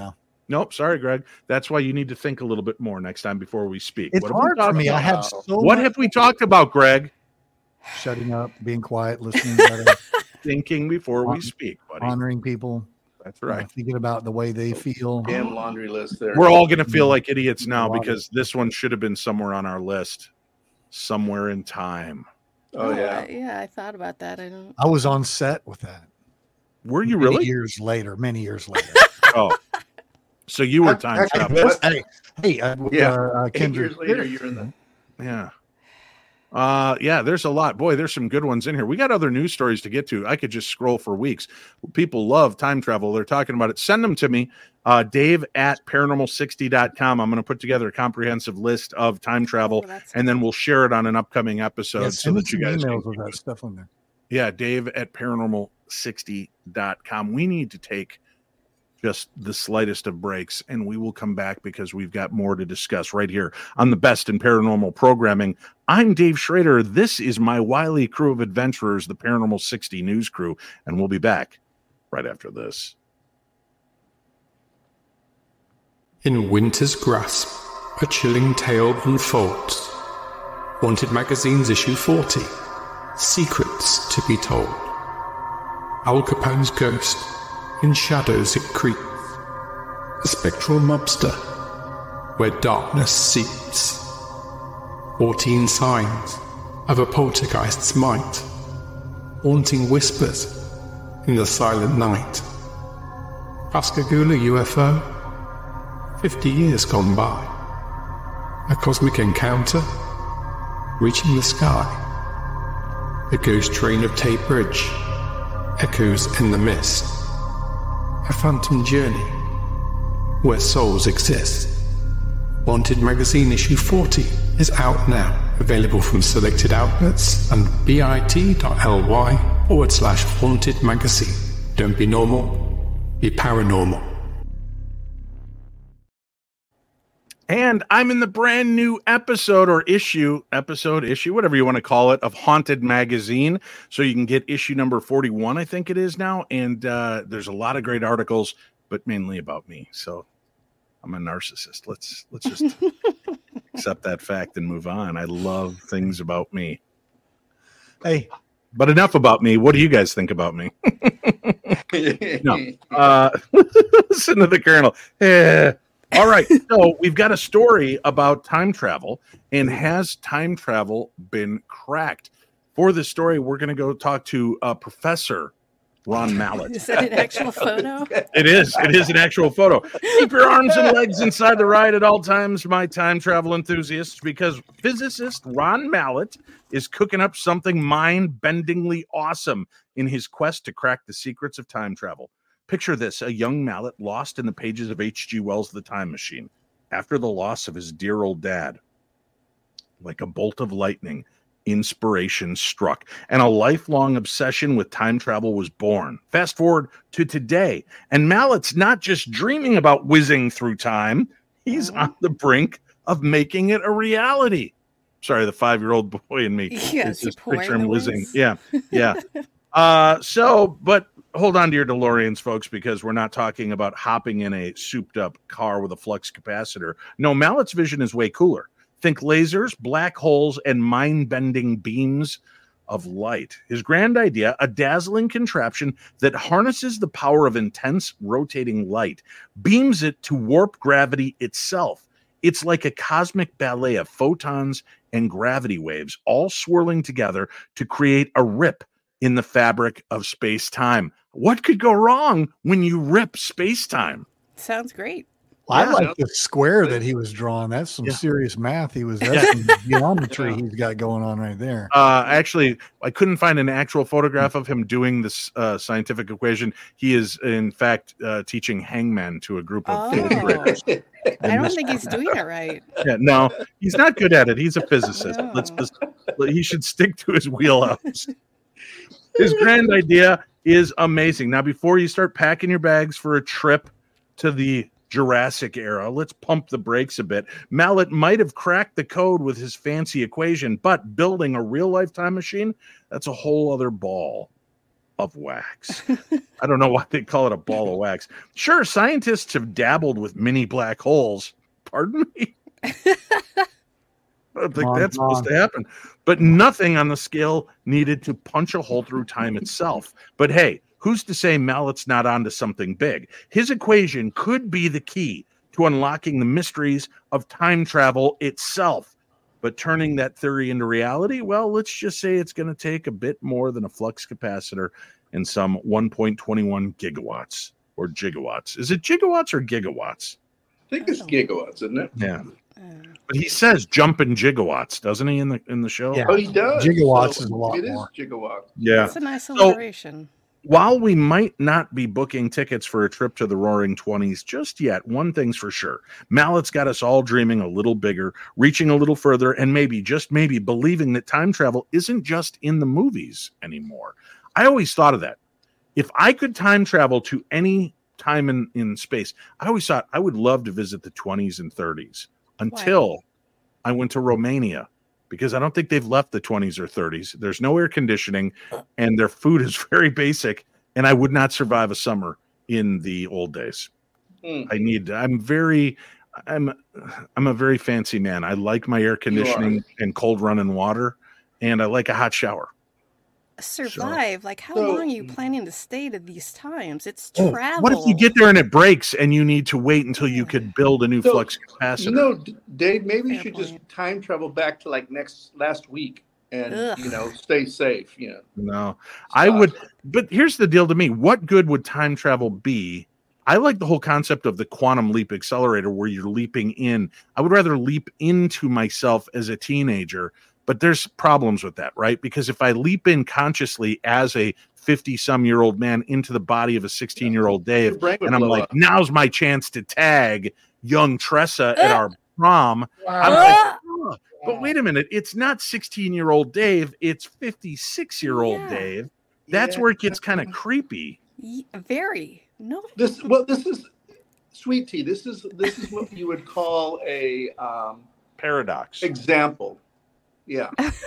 Nope. Sorry, Greg. That's why you need to think a little bit more next time before we speak. It's what have hard we for me. about? I have so What much have we talked about, Greg? shutting up, being quiet, listening better, Thinking before we Hon- speak, buddy. honoring people. That's uh, right. thinking about the way they feel. Damn laundry list there. We're all going to feel like idiots now Wow. because this one should have been somewhere on our list, somewhere in time. Oh yeah. I- yeah, I thought about that. I don't. I was on set with that. Were you Many really? Years later, many years later. Oh, so you were time Actually, traveling. what- hey, hey, uh, Yeah. uh, uh, Eight Kendrick. years later, you're in the. Yeah. Uh, yeah, there's a lot. Boy, there's some good ones in here. We got other news stories to get to. I could just scroll for weeks. People love time travel. They're talking about it. Send them to me. Uh, Dave at paranormal sixty dot com. I'm going to put together a comprehensive list of time travel, Oh, that's and then we'll share it on an upcoming episode Yeah, so send me that you some guys emails can. with that stuff on there. Yeah, Dave at paranormal sixty dot com. We need to take just the slightest of breaks, and we will come back because we've got more to discuss right here on the best in paranormal programming. I'm Dave Schrader. This is my wily crew of adventurers, the Paranormal sixty News Crew, and we'll be back right after this. In winter's grasp, a chilling tale unfolds. Wanted Magazine's issue forty. Secrets to be told. Al Capone's ghost, in shadows it creeps. A spectral mobster, where darkness seeps. Fourteen signs of a poltergeist's might. Haunting whispers in the silent night. Pascagoula U F O. Fifty years gone by. A cosmic encounter reaching the sky. The ghost train of Tate Bridge echoes in the mist. A phantom journey where souls exist. Wanted Magazine issue forty is out now. Available from selected outlets and bit.ly forward slash haunted magazine. Don't be normal, be paranormal. And I'm in the brand new episode or issue, episode, issue, whatever you want to call it, of Haunted Magazine. So you can get issue number forty-one, I think it is now. And uh, there's a lot of great articles, but mainly about me. So I'm a narcissist. Let's let's just accept that fact and move on. I love things about me. Hey, But enough about me. What do you guys think about me? No. Uh, listen to the Colonel. Yeah. All right. So we've got a story about time travel, and has time travel been cracked? For this story, we're going to go talk to uh, Professor Ron Mallett. Is that an actual photo? It is. It is an actual photo. Keep your arms and legs inside the ride at all times, my time travel enthusiasts, because physicist Ron Mallett is cooking up something mind-bendingly awesome in his quest to crack the secrets of time travel. Picture this, a young Mallett lost in the pages of H G Wells' The Time Machine after the loss of his dear old dad. Like a bolt of lightning, inspiration struck, and a lifelong obsession with time travel was born. Fast forward to today, and Mallett's not just dreaming about whizzing through time, he's on the brink of making it a reality. Sorry, the five-year-old boy in me Yeah, is is he just pouring picture him the whizzing. whiz? Yeah, yeah. uh, so, but hold on to your DeLoreans, folks, because we're not talking about hopping in a souped-up car with a flux capacitor. No, Mallett's vision is way cooler. Think lasers, black holes, and mind-bending beams of light. His grand idea, a dazzling contraption that harnesses the power of intense rotating light, beams it to warp gravity itself. It's like a cosmic ballet of photons and gravity waves, all swirling together to create a rip in the fabric of space-time. What could go wrong when you rip space-time? Sounds great. I Yeah. like the square that he was drawing. That's some Yeah. serious math. He was that's some geometry he's got going on right there. Uh, actually, I couldn't find an actual photograph of him doing this uh, scientific equation. He is, in fact, uh, teaching hangman to a group of fifth Oh. graders. I don't think he's doing it right. Yeah, no, he's not good at it. He's a physicist. No. Let's just, he should stick to his wheelhouse. His grand idea is amazing. Now, before you start packing your bags for a trip to the Jurassic era, let's pump the brakes a bit. Mallett might have cracked the code with his fancy equation, but building a real life time machine, that's a whole other ball of wax. I don't know why they call it a ball of wax. Sure, scientists have dabbled with mini black holes. Pardon me? I don't think Come on, that's come supposed on. to happen. But nothing on the scale needed to punch a hole through time itself. But hey, who's to say Mallet's not onto something big? His equation could be the key to unlocking the mysteries of time travel itself. But turning that theory into reality, well, let's just say it's going to take a bit more than a flux capacitor and some one point two one gigawatts or gigawatts. Is it gigawatts or gigawatts? I think it's gigawatts, isn't it? Yeah. Uh, But he says jumping gigawatts, doesn't he, in the in the show? Yeah. Oh, he does. Gigawatts So is a lot It is more. gigawatts. Yeah. That's a nice So- alliteration. While we might not be booking tickets for a trip to the Roaring Twenties just yet, one thing's for sure. Mallet's got us all dreaming a little bigger, reaching a little further, and maybe, just maybe, believing that time travel isn't just in the movies anymore. I always thought of that. If I could time travel to any time in, in space, I always thought I would love to visit the twenties and thirties until I went to Romania, because I don't think they've left the twenties or thirties. There's no air conditioning, and their food is very basic, and I would not survive a summer in the old days. Hmm. I need, I'm very, I'm, I'm a very fancy man. I like my air conditioning and cold running water, and I like a hot shower. Survive? Like, how So- long are you planning to stay to these times? It's Oh, travel. what if you get there and it breaks and you need to wait until you could build a new So, flux capacitor? You know, D- Dave, maybe you Fair should just point. time travel back to like next last week and Ugh. you know stay safe. You know, No, I would, but here's the deal to me. What good would time travel be? I like the whole concept of the quantum leap accelerator where you're leaping in. I would rather leap into myself as a teenager, but there's problems with that, right? Because if I leap in consciously as a fifty some year old man into the body of a sixteen year old Your Dave, brain would and I'm blow like, up. now's my chance to tag young Tressa at our prom. I'm Ah! like, "Oh, but wait a minute, it's not sixteen year old Dave, it's fifty-six year old Yeah. Dave. That's Yeah. where it gets kind of creepy. Ye- Very. No. This well, this is sweet tea. This is this is what you would call a um, Paradox. example. Yeah,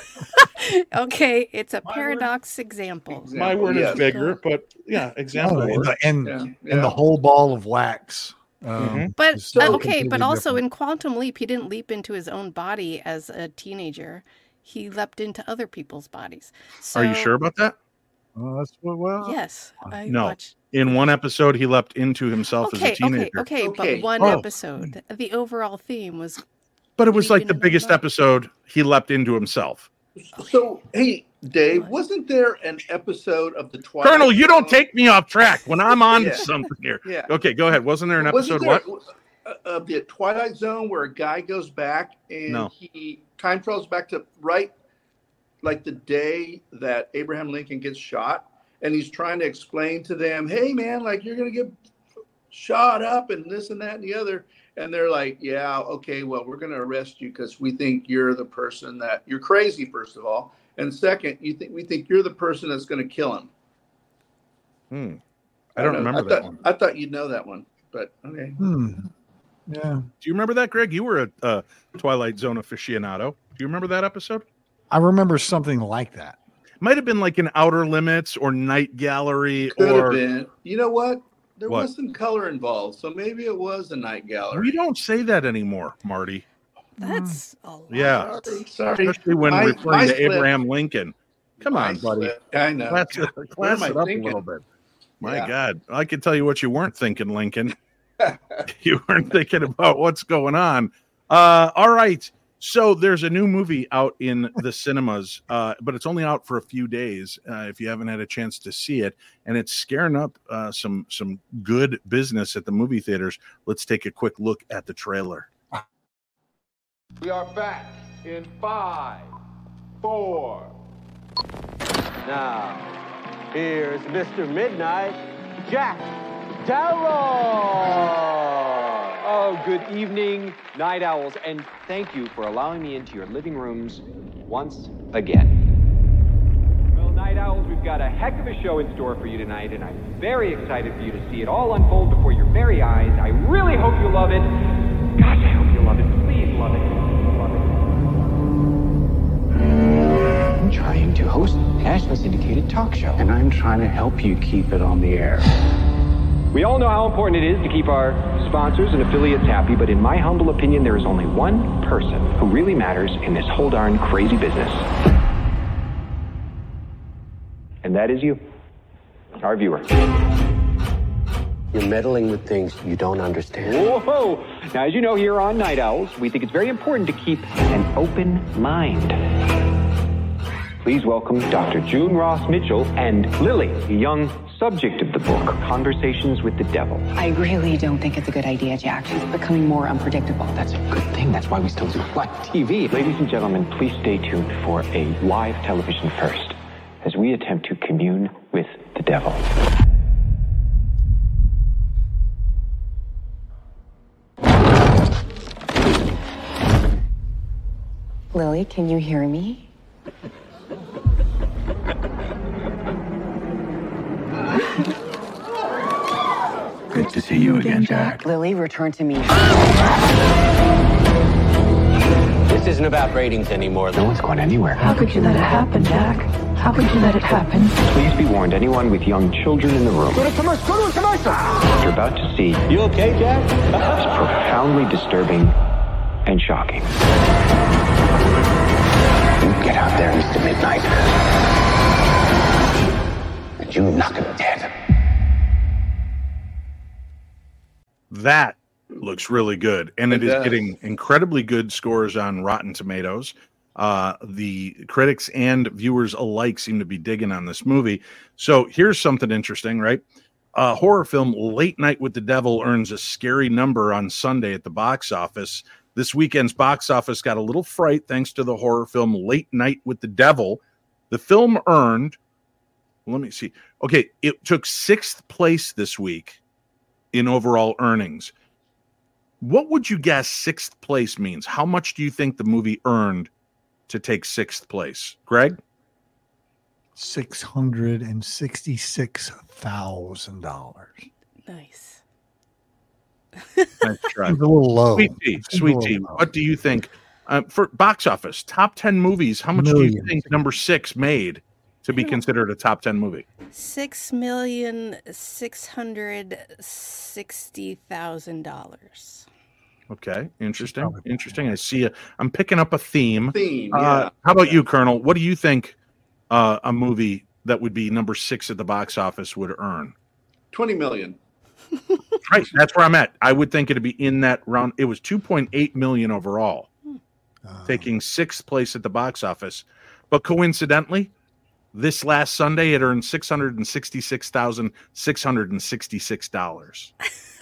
Okay, it's a My word- paradox example. Example, My word yes. is bigger, but yeah, example. Oh, and, word. the, and, Yeah, and yeah. the whole ball of wax. Um, Mhm. But is uh, so okay, but completely also different. in Quantum Leap, he didn't leap into his own body as a teenager. He leapt into other people's bodies. So, Are you sure about that? Well, that's what, well, Yes, I No. watched. In one episode, he leapt into himself as a Okay, okay, teenager. okay, Okay. but one Oh. episode. The overall theme was But it was like leaping the into biggest himself. episode. He leapt into himself. So hey, Dave, What? wasn't there an episode of the Twilight Colonel, you don't Zone? take me off track when I'm on to Yeah. something here. Yeah. Okay, go ahead. Wasn't there an Wasn't episode? there, What? uh, of the Twilight Zone where a guy goes back and No. he time travels back to right like the day that Abraham Lincoln gets shot, and he's trying to explain to them, hey man, like you're gonna get shot up and this and that and the other. And they're like, yeah, okay, well, we're gonna arrest you because we think you're the person that you're crazy, first of all. And second, you think we think you're the person that's gonna kill him. Hmm. I don't know. remember I that thought, one. I thought you'd know that one, but okay. Hmm. Yeah. Do you remember that, Greg? You were a, a Twilight Zone aficionado. Do you remember that episode? I remember something like that. Might have been like an Outer Limits or Night Gallery Could or have been. You know what? There What? was some color involved, so maybe it was a night gallery. we don't say that anymore, Marty. that's a lot. Yeah. Sorry, sorry. Especially when My- referring my to slip. Abraham Lincoln. Come My on, buddy. slip. I know. Class, it- class am I it up thinking? a little bit. My Yeah. God. I can tell you what you weren't thinking, Lincoln. You weren't thinking about what's going on. Uh, all right. So there's a new movie out in the cinemas, uh, but it's only out for a few days. Uh, if you haven't had a chance to see it, and it's scaring up uh, some some good business at the movie theaters. Let's take a quick look at the trailer. We are back in five, four. Now, here's Mister Midnight, Jack Darrow. Oh, good evening, Night Owls, and thank you for allowing me into your living rooms once again. Well, Night Owls, we've got a heck of a show in store for you tonight, and I'm very excited for you to see it all unfold before your very eyes. I really hope you love it. Gosh, I hope you love it. Please love it. Love it. trying to host a nationally syndicated talk show. And I'm trying to help you keep it on the air. We all know how important it is to keep our sponsors and affiliates happy, but in my humble opinion, there is only one person who really matters in this whole darn crazy business. And that is you, our viewer. You're meddling with things you don't understand. Whoa! Now, as you know, here on Night Owls, we think it's very important to keep an open mind. Please welcome Doctor June Ross Mitchell and Lily, the young subject of the book, Conversations with the Devil. I really don't think it's a good idea, Jack. She's becoming more unpredictable. That's a good thing. That's why we still do live T V. Ladies and gentlemen, please stay tuned for a live television first as we attempt to commune with the devil. Lily, can you hear me? Good to see you again, Jack. Lily, return to me. This isn't about ratings anymore. No one's going anywhere. How could you let it happen, Jack? How could you let it happen? Please be warned, anyone with young children in the room. Go to commercial! Go to commercial! What you're about to see. You okay, Jack? It's profoundly disturbing and shocking. You get out there, Mister Midnight, and you knock him dead. That looks really good, and it, It is does. getting incredibly good scores on Rotten Tomatoes. Uh, the critics and viewers alike seem to be digging on this movie. So here's something interesting, right? Uh, horror film Late Night with the Devil earns a scary number on Sunday at the box office. This weekend's box office got a little fright thanks to the horror film Late Night with the Devil. The film earned, let me see. Okay, it took sixth place this week in overall earnings. What would you guess sixth place means? How much do you think the movie earned to take sixth place? Greg? six hundred sixty-six thousand dollars. Nice. Nice try. Seems a little low. Sweet tea, Seems a sweet little tea. low. What do you think? Uh, for box office, top ten movies, how much do you Millions. think number six made to be considered a top ten movie? Six million six hundred sixty thousand dollars. Okay, interesting. Interesting. I see. A, I'm picking up a theme. Theme, Uh, yeah. how about you, Colonel? What do you think uh, a movie that would be number six at the box office would earn? twenty million. Right, that's where I'm at. I would think it'd be in that round. It was two point eight million overall, Uh, taking sixth place at the box office. But coincidentally, this last Sunday it earned six hundred sixty-six thousand six hundred sixty-six dollars.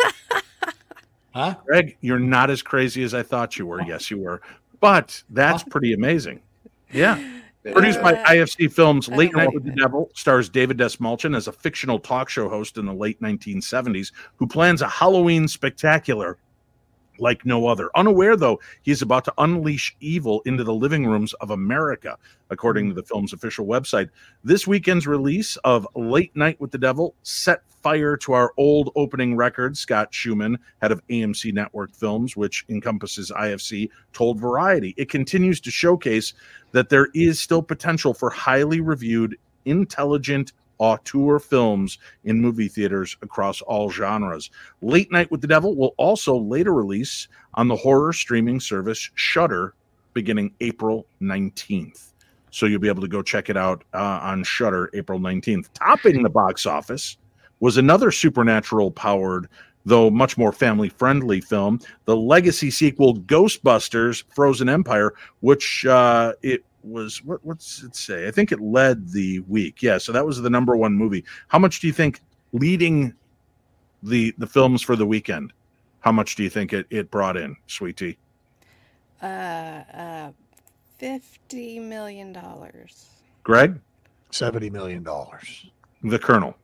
Huh? Greg, you're not as crazy as I thought you were. Yes, you were. But that's pretty amazing. Yeah. Produced by I F C Films, Late Night with the Devil stars David Desmalchin as a fictional talk show host in the late nineteen seventies who plans a Halloween spectacular like no other. Unaware, though, he's about to unleash evil into the living rooms of America, according to the film's official website. This weekend's release of Late Night with the Devil set fire to our old opening record. Scott Schumann, head of A M C Network Films, which encompasses I F C, told Variety. It continues to showcase that there is still potential for highly reviewed, intelligent auteur films in movie theaters across all genres. Late Night with the Devil will also later release on the horror streaming service Shudder beginning April nineteenth. So you'll be able to go check it out uh, on Shudder April nineteenth. Topping the box office was another supernatural-powered, though much more family-friendly film, the legacy sequel Ghostbusters Frozen Empire, which uh, it was, what, what's it say? I think it led the week. Yeah, so that was the number one movie. How much do you think leading the the films for the weekend, how much do you think it, it brought in, Sweet Tea? Uh, uh, fifty million dollars. Greg? seventy million dollars. The Colonel?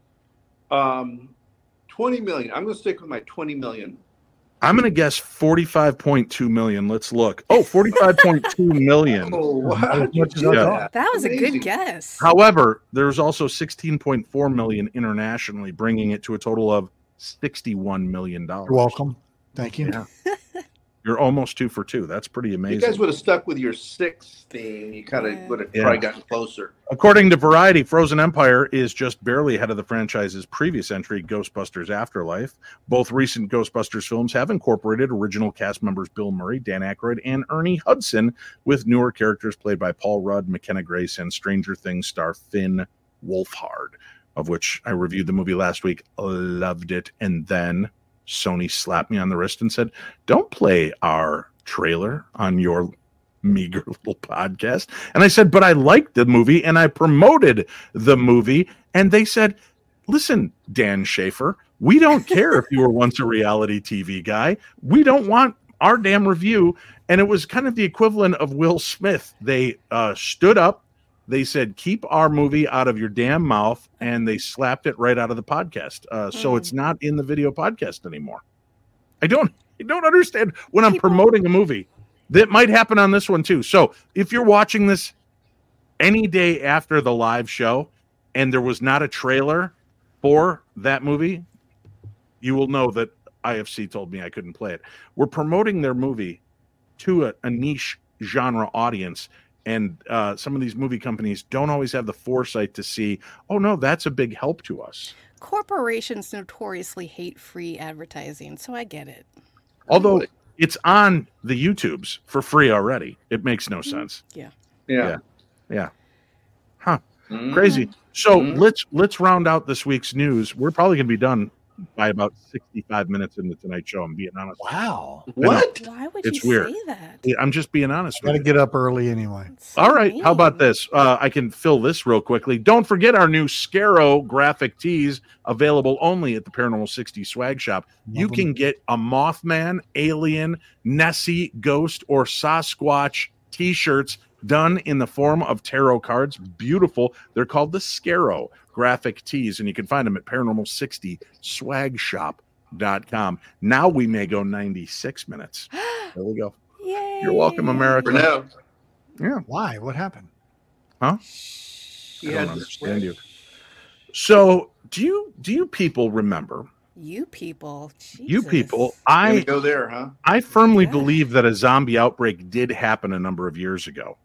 Um, twenty million. I'm going to stick with my twenty million. I'm going to guess forty-five point two million. Let's look. Oh, forty-five point two million. Oh, wow. Yeah. That was a Amazing. good guess. However, there's also sixteen point four million internationally, bringing it to a total of sixty-one million dollars. You're welcome. Thank you. Yeah. You're almost two for two. That's pretty amazing. You guys would have stuck with your sixth theme. You kind of would have Yeah. probably gotten closer. According to Variety, Frozen Empire is just barely ahead of the franchise's previous entry, Ghostbusters Afterlife. Both recent Ghostbusters films have incorporated original cast members Bill Murray, Dan Aykroyd, and Ernie Hudson, with newer characters played by Paul Rudd, McKenna Grace, and Stranger Things star Finn Wolfhard, of which I reviewed the movie last week. Loved it. And then Sony slapped me on the wrist and said, don't play our trailer on your meager little podcast. And I said, but I liked the movie and I promoted the movie. And they said, listen, Dan Schaefer, we don't care if you were once a reality T V guy. We don't want our damn review. And it was kind of the equivalent of Will Smith. They uh, stood up. They said, keep our movie out of your damn mouth, and they slapped it right out of the podcast. Uh, mm. So it's not in the video podcast anymore. I don't I don't understand when I'm People. promoting a movie. That might happen on this one, too. So if you're watching this any day after the live show and there was not a trailer for that movie, you will know that I F C told me I couldn't play it. We're promoting their movie to a, a niche genre audience. And uh, some of these movie companies don't always have the foresight to see, oh, no, that's a big help to us. Corporations notoriously hate free advertising, so I get it. Although it's on the YouTubes for free already. It makes no sense. Yeah. Yeah. Yeah. yeah. Huh. Mm-hmm. Crazy. So mm-hmm. let's let's round out this week's news. We're probably going to be done by about sixty-five minutes in the Tonight Show. I'm being honest. Wow. What? Why would it's you weird. say that? I'm just being honest. Got to get up early anyway. So All right. mean. How about this? Uh, I can fill this real quickly. Don't forget our new Scarrow graphic tees available only at the Paranormal sixty swag shop. Love you them. can get a Mothman, Alien, Nessie, Ghost, or Sasquatch t-shirts done in the form of tarot cards. Beautiful. They're called the Scarrow graphic tees, and you can find them at paranormal sixty swag shop dot com. Now we may go ninety-six minutes. There we go. Yay. You're welcome, America. For now. Yeah. Why? What happened? Huh? He I had don't to understand switch. you. So, do you do you people remember? You people. You Jesus. people, Gonna I go there, huh? I firmly Yeah. believe that a zombie outbreak did happen a number of years ago,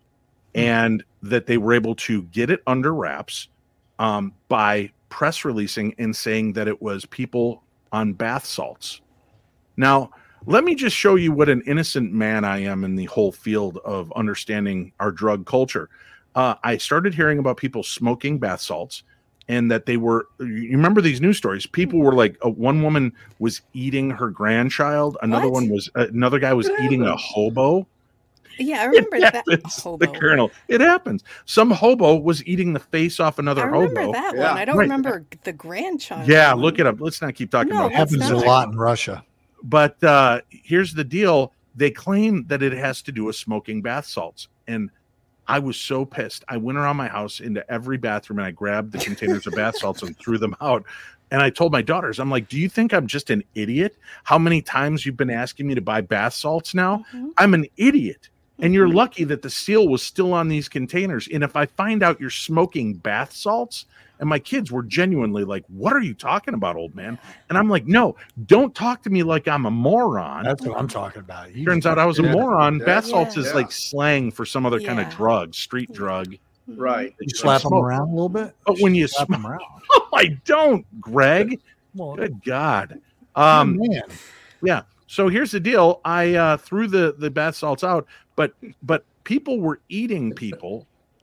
and that they were able to get it under wraps um, by press releasing and saying that it was people on bath salts. Now, let me just show you what an innocent man I am in the whole field of understanding our drug culture. Uh, I started hearing about people smoking bath salts, and that they were, you remember these news stories? People were like, uh, one woman was eating her grandchild. Another What? one was, uh, another guy was eating a hobo. Yeah, I remember It that. happens, Hobo. The Colonel. It happens. Some hobo was eating the face off I another remember hobo. that Yeah. one. I don't Right. remember the grandchild. Yeah, one. look it up. Let's not keep talking No, about let's Happens not. a lot in Russia. But uh, here's the deal. They claim that it has to do with smoking bath salts. And I was so pissed. I went around my house into every bathroom and I grabbed the containers of bath salts and threw them out. And I told my daughters, I'm like, do you think I'm just an idiot? How many times you've been asking me to buy bath salts now? Mhm. I'm an idiot. And you're Mhm. lucky that the seal was still on these containers. And if I find out you're smoking bath salts, and my kids were genuinely like, what are you talking about, old man? And I'm like, no, don't talk to me like I'm a moron. That's what I'm talking about. You Turns out I was a Yeah. moron. Yeah. Bath salts Yeah. is like slang for some other kind of Yeah. drug, street drug. Mhm. Right. You slap them Smoke. around a little bit. But when you slap smoke, them around. oh, I don't, Greg. Well, Good God. um, Um, man, yeah. So here's the deal. I uh, threw the the bath salts out, but but people were eating people,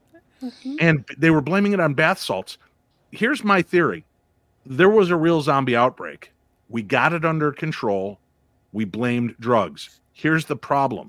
Mhm. and they were blaming it on bath salts. Here's my theory. There was a real zombie outbreak. We got it under control. We blamed drugs. Here's the problem.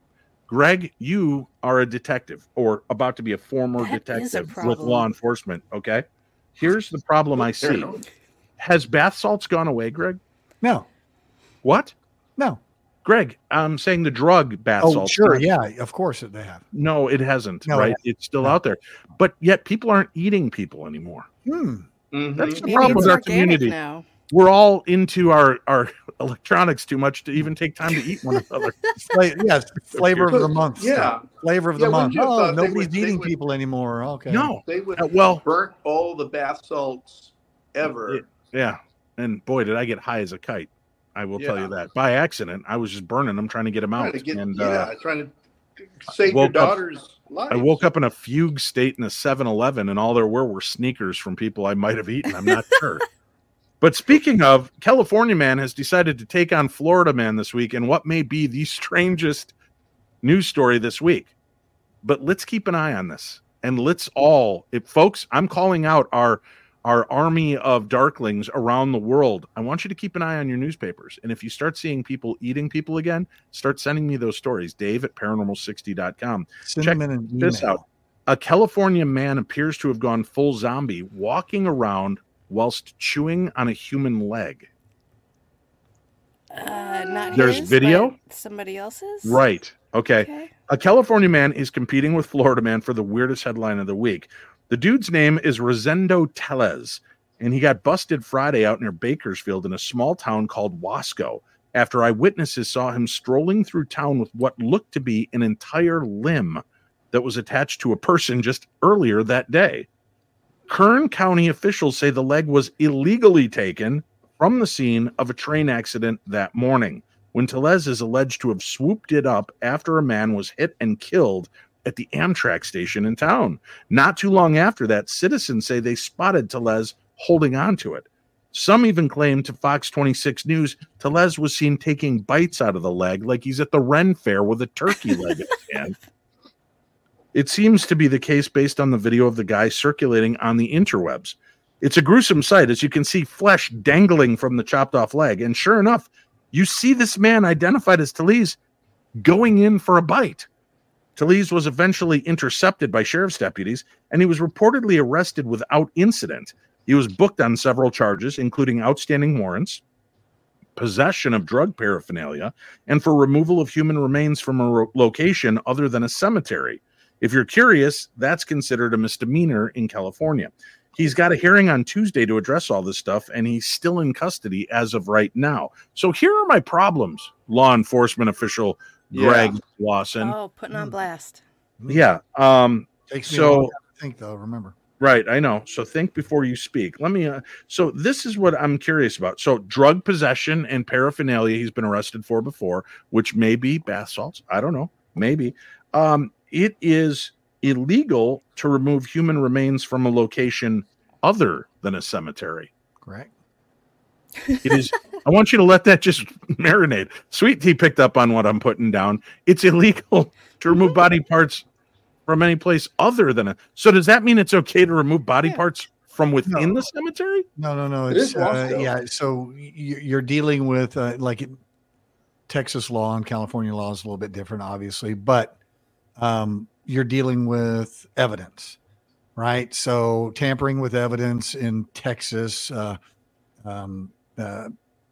Greg, you are a detective or about to be a former That is a detective with problem. law enforcement. Okay. Here's the problem I see. Has bath salts gone away, Greg? no, What? no. Greg, I'm saying the drug bath Oh, salts. sure, yeah, of course they have. No, it hasn't. No, it right? hasn't. It's still No. out there. But yet people aren't eating people anymore. Hmm. Mhm. That's the Maybe problem it's with our organic community. now. We're all into our, our electronics too much to even take time to eat one another. Fla- yes, flavor of the month. Yeah. flavor of Yeah, the wouldn't month. you have Oh, thought they nobody's would- they eating would- people anymore. Okay. No. They would Uh, well, burnt all the bath salts ever. yeah. And boy, did I get high as a kite. I will Yeah. tell you that. By accident, I was just burning them, trying to get them out. Trying to get, and yeah, uh, trying to save your woke up- daughter's life. I woke up in a fugue state in a seven eleven, and all there were were sneakers from people I might have eaten. I'm not sure. But speaking of, California man has decided to take on Florida man this week in what may be the strangest news story this week. But let's keep an eye on this. And let's all, if folks, I'm calling out our our army of darklings around the world. I want you to keep an eye on your newspapers. And if you start seeing people eating people again, start sending me those stories. Dave at paranormal sixty dot com. Send Check them in an this email. out. A California man appears to have gone full zombie, walking around whilst chewing on a human leg. Uh, not There's his, video? but somebody else's. Right. Okay. Okay. A California man is competing with Florida man for the weirdest headline of the week. The dude's name is Rosendo Tellez, and he got busted Friday out near Bakersfield in a small town called Wasco after eyewitnesses saw him strolling through town with what looked to be an entire limb that was attached to a person just earlier that day. Kern County officials say the leg was illegally taken from the scene of a train accident that morning, when Tellez is alleged to have swooped it up after a man was hit and killed at the Amtrak station in town. Not too long after that, citizens say they spotted Tellez holding on to it. Some even claim to Fox twenty-six News Tellez was seen taking bites out of the leg like he's at the Ren Fair with a turkey leg in his hand. It seems to be the case based on the video of the guy circulating on the interwebs. It's a gruesome sight, as you can see flesh dangling from the chopped off leg. And sure enough, you see this man identified as Tellez going in for a bite. Tellez was eventually intercepted by sheriff's deputies, and he was reportedly arrested without incident. He was booked on several charges, including outstanding warrants, possession of drug paraphernalia, and for removal of human remains from a ro- location other than a cemetery. If you're curious, that's considered a misdemeanor in California. He's got a hearing on Tuesday to address all this stuff, and he's still in custody as of right now. So here are my problems, law enforcement official Greg Yeah. Lawson. Oh, putting on blast. Yeah. Um, Takes me a long so, time to think, though. Remember. right, I know. So think before you speak. Let me. Uh, so this is what I'm curious about. So drug possession and paraphernalia he's been arrested for before, which may be bath salts. I don't know. Maybe. Um, it is illegal to remove human remains from a location other than a cemetery. Correct. It is. I want you to let that just marinate. Sweet Tea picked up on what I'm putting down. It's illegal to remove body parts from any place other than a. So does that mean it's okay to remove body Yeah. parts from within No. the cemetery? No, no, no. It It's is uh, Wasco. yeah. So y- you're dealing with uh, like it- Texas law and California law is a little bit different, obviously, but um, you're dealing with evidence, right? So tampering with evidence in Texas, uh, um, uh,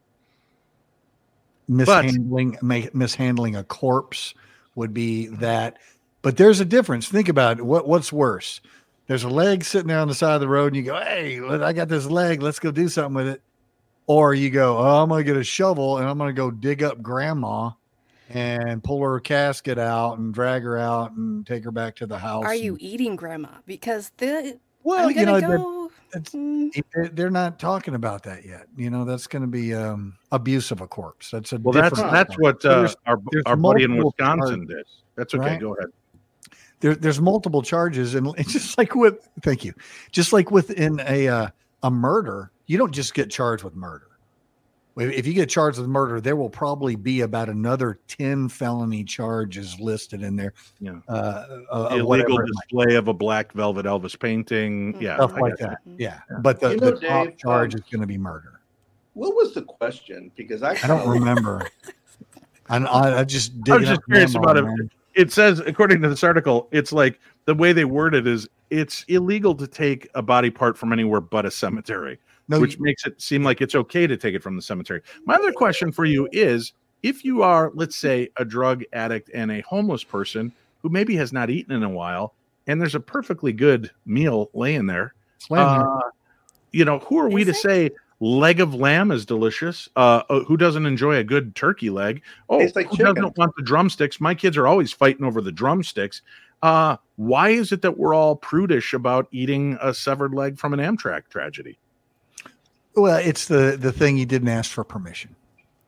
mishandling ma- mishandling a corpse would be that. But there's a difference. Think about it. What what's worse? There's a leg sitting there on the side of the road, and you go, "Hey, look, I got this leg. Let's go do something with it." Or you go, "Oh, I'm gonna get a shovel and I'm gonna go dig up grandma and pull her casket out and drag her out and take her back to the house." Are you and- eating grandma? Because the Well, I'm you know, gonna they're- go. it's- mm, they're, they're not talking about that yet. You know, that's going to be um, abuse of a corpse. That's a Well, that's different that's thing. what So uh, there's- our there's our buddy in multiple Wisconsin charges, did. That's okay. right? Go ahead. There, there's multiple charges, and it's just like with thank you, just like within a uh, a murder, you don't just get charged with murder. If if you get charged with murder, there will probably be about another ten felony charges listed in there. Yeah. Uh, of Illegal whatever it might display of a black velvet Elvis painting. Mhm. Yeah, stuff I like got that. you. Yeah, but the, You know, the top Dave, charge um, is going to be murder. What was the question? Because I I don't remember. I, I, I just I was digging just up curious grandma, about it. man. It says, according to this article, it's like the way they word it is it's illegal to take a body part from anywhere but a cemetery, No, which you- makes it seem like it's okay to take it from the cemetery. My other question for you is if you are, let's say, a drug addict and a homeless person who maybe has not eaten in a while, and there's a perfectly good meal laying there, Slam here. uh, you know, who are we Is to it? say leg of lamb is delicious? Uh, uh, who doesn't enjoy a good turkey leg? Oh, Tastes like who chicken. doesn't want the drumsticks? My kids are always fighting over the drumsticks. Uh, why is it that we're all prudish about eating a severed leg from an Amtrak tragedy? Well, it's the the thing you didn't ask for permission.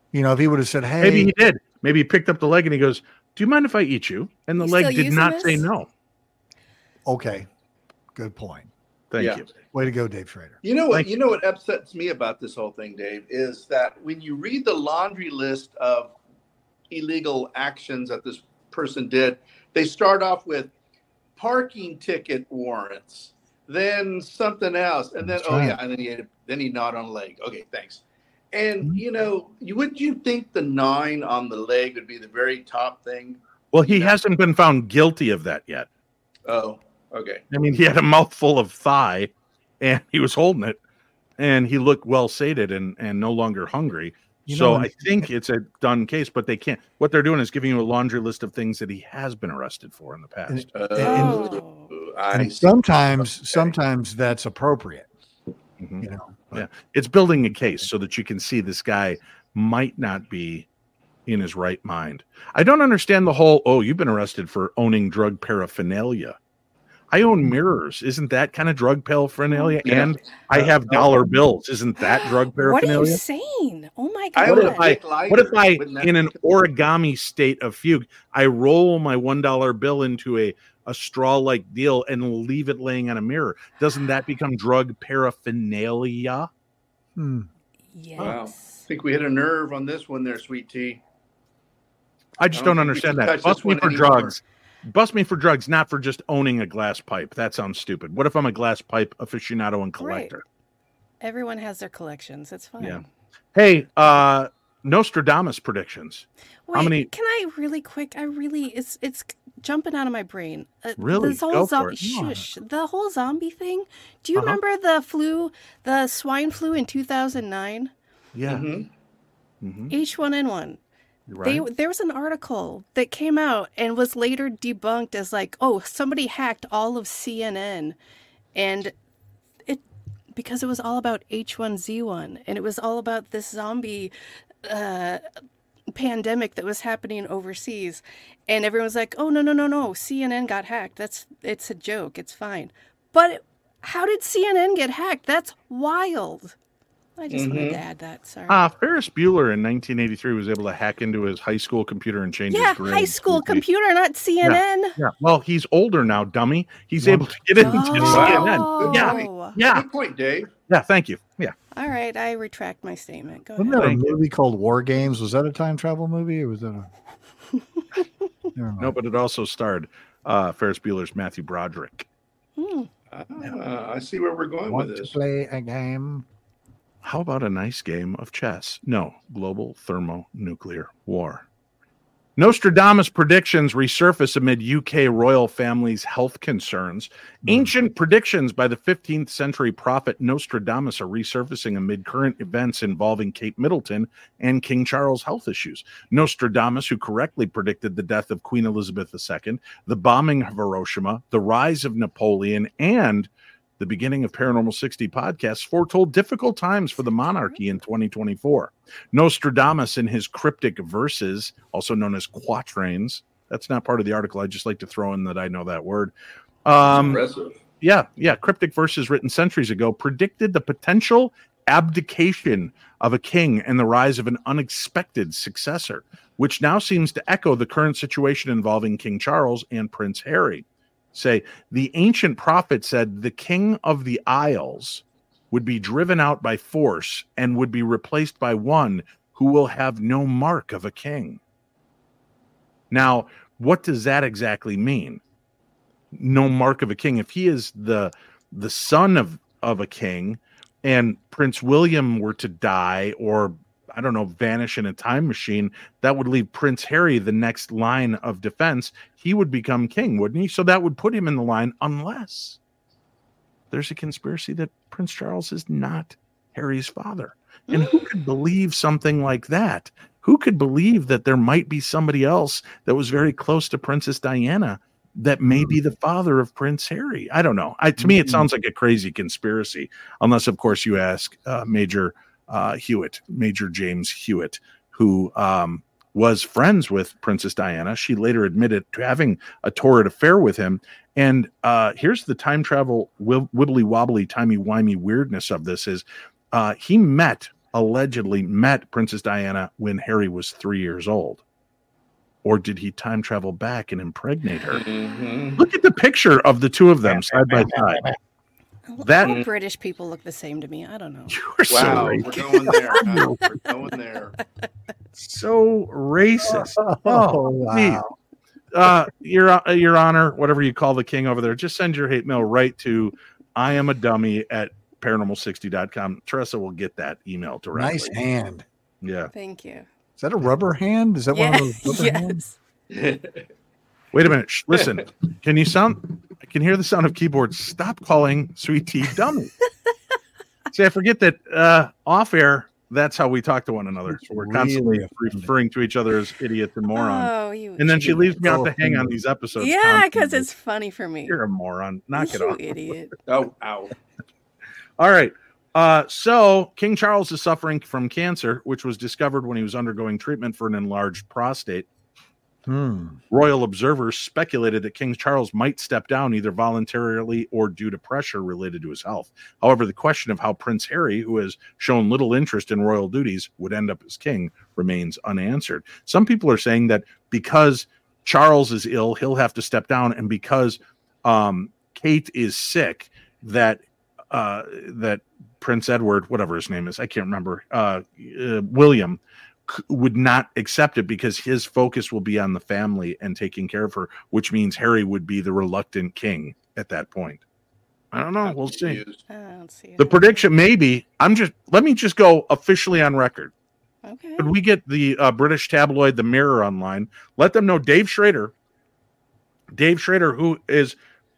You know, if he would have said, "Hey," maybe he did. Maybe he picked up the leg and he goes, "Do you mind if I eat you?" And the You leg still did using not this? say no. Okay, good point. Thank Yeah. you. Way to go, Dave Schrader. You know what? Thank You know what upsets me about this whole thing, Dave, is that when you read the laundry list of illegal actions that this person did, they start off with parking ticket warrants, then something else, and then That's oh right. yeah, and then he had, then he gnawed on a leg. Okay, thanks. And you know, you would you think the gnawing on the leg would be the very top thing? Well, he hasn't been found guilty of that yet. Oh, okay. I mean, he had a mouthful of thigh, and he was holding it, and he looked well sated and and no longer hungry. You so know, I think it's a done case, but they can't. What they're doing is giving you a laundry list of things that he has been arrested for in the past. Uh, Oh. I And see. sometimes, sometimes that's appropriate. Mhm. You know, Yeah, it's building a case so that you can see this guy might not be in his right mind. I don't understand the whole, oh, you've been arrested for owning drug paraphernalia. I own mirrors. Isn't that kind of drug paraphernalia? Yeah. And I have dollar bills. Isn't that drug What are you paraphernalia? saying? Oh my I god! What own if a I, Bic lighter. what if I, Wouldn't that in an be- origami state of fugue, I roll my one dollar bill into a, a straw-like deal and leave it laying on a mirror? Doesn't that become drug paraphernalia? hmm. Yes. Wow. I think we hit a nerve on this one there, Sweet Tea. I just I don't don't think we understand should that. touch Bust this me one for anymore. drugs. Bust me for drugs, not for just owning a glass pipe. That sounds stupid. What if I'm a glass pipe aficionado and collector? Everyone has their collections. It's fine. Yeah. Hey, uh Nostradamus predictions. Wait, How many- can I really quick? I really it's it's jumping out of my brain. Uh, Really? This whole Go for zombie it. shush. The whole zombie thing. Do you Uh-huh. remember the flu, the swine flu in two thousand nine? Yeah. Mhm. Mhm. H one N one. Right. They there was an article that came out and was later debunked as like, oh, somebody hacked all of C N N, and it because it was all about H one Z one and it was all about this zombie uh, pandemic that was happening overseas, and everyone was like, oh no no no no, C N N got hacked. That's it's a joke. It's fine. But how did C N N get hacked? That's wild. I just wanted Mhm. to add that. Sorry. Uh, Ferris Bueller in nineteen eighty-three was able to hack into his high school computer and change yeah, his grades. high school He- computer, not C N N. Yeah. Well, he's older now, dummy. He's able to get into C N N. Oh. Yeah. Yeah. Good point, Dave. Yeah. Thank you. Yeah. All right, I retract my statement. Go Wasn't ahead. there a Thank you. movie called War Games? Was that a time travel movie, or was that a? Never mind. No, but it also starred uh, Ferris Bueller's Matthew Broderick. Hmm. Ah, I see where we're going Want with to this. play a game? How about a nice game of chess? No, global thermonuclear war. Nostradamus predictions resurface amid U K royal family's health concerns. Ancient predictions by the fifteenth century prophet Nostradamus are resurfacing amid current events involving Kate Middleton and King Charles' health issues. Nostradamus, who correctly predicted the death of Queen Elizabeth the Second, the bombing of Hiroshima, the rise of Napoleon, and the beginning of Paranormal sixty podcasts, foretold difficult times for the monarchy in twenty twenty-four. Nostradamus, in his cryptic verses, also known as quatrains, that's not part of the article. I just like to throw in that I know that word. Um, Impressive. yeah, yeah, cryptic verses written centuries ago predicted the potential abdication of a king and the rise of an unexpected successor, which now seems to echo the current situation involving King Charles and Prince Harry. Say, the ancient prophet said the king of the Isles would be driven out by force and would be replaced by one who will have no mark of a king. Now, what does that exactly mean? No mark of a king. If he is the the son of, of a king and Prince William were to die or, I don't know, vanish in a time machine, that would leave Prince Harry the next line of defense. He would become king, wouldn't he? So that would put him in the line unless there's a conspiracy that Prince Charles is not Harry's father. And who could believe something like that? Who could believe that there might be somebody else that was very close to Princess Diana that may be the father of Prince Harry? I don't know. I, to me, it sounds like a crazy conspiracy, unless, of course, you ask uh, Major uh, Hewitt, Major James Hewitt, who um, was friends with Princess Diana. She later admitted to having a torrid affair with him. And uh, here's the time travel, wibbly wobbly, timey wimey weirdness of this is uh, he met allegedly met Princess Diana when Harry was three years old? Or did he time travel back and impregnate her? Mm-hmm. Look at the picture of the two of them side by side. That All British people look the same to me. I don't know. You're so Wow, we're racist. going there. Huh? We're going there. So racist. Oh, Oh, wow. wow. Uh, your uh, your honor, whatever you call the king over there, just send your hate mail right to I am a dummy at paranormal sixty dot com. Teresa will get that email directly. Nice hand. Yeah. Thank you. Is that a rubber hand? Is that one of Yes, those rubber hands? yes. Wait a minute. Shh, listen. Can you sound? I can hear the sound of keyboards. Stop calling Sweet Tea dummy. See, I forget that uh, off air. That's how we talk to one another. So we're constantly Really? referring to each other as idiots and morons. Oh, you. And then she leaves me out to Oh, hang on these episodes. Yeah, because constantly. it's funny for me. You're a moron. Knock it You off. idiot. Oh, ow. All right. Uh, so King Charles is suffering from cancer, which was discovered when he was undergoing treatment for an enlarged prostate. Hmm. Royal observers speculated that King Charles might step down either voluntarily or due to pressure related to his health. However, the question of how Prince Harry, who has shown little interest in royal duties, would end up as king remains unanswered. Some people are saying that because Charles is ill, he'll have to step down, and because um, Kate is sick, that uh, that Prince Edward, whatever his name is, I can't remember, uh, uh, William, would not accept it because his focus will be on the family and taking care of her, which means Harry would be the reluctant king at that point. I don't know. We'll see. I don't see it. The prediction, maybe, I'm just, let me just go officially on record. Okay. Could we get the uh, British tabloid, The Mirror, online? Let them know Dave Schrader, Dave Schrader, who is,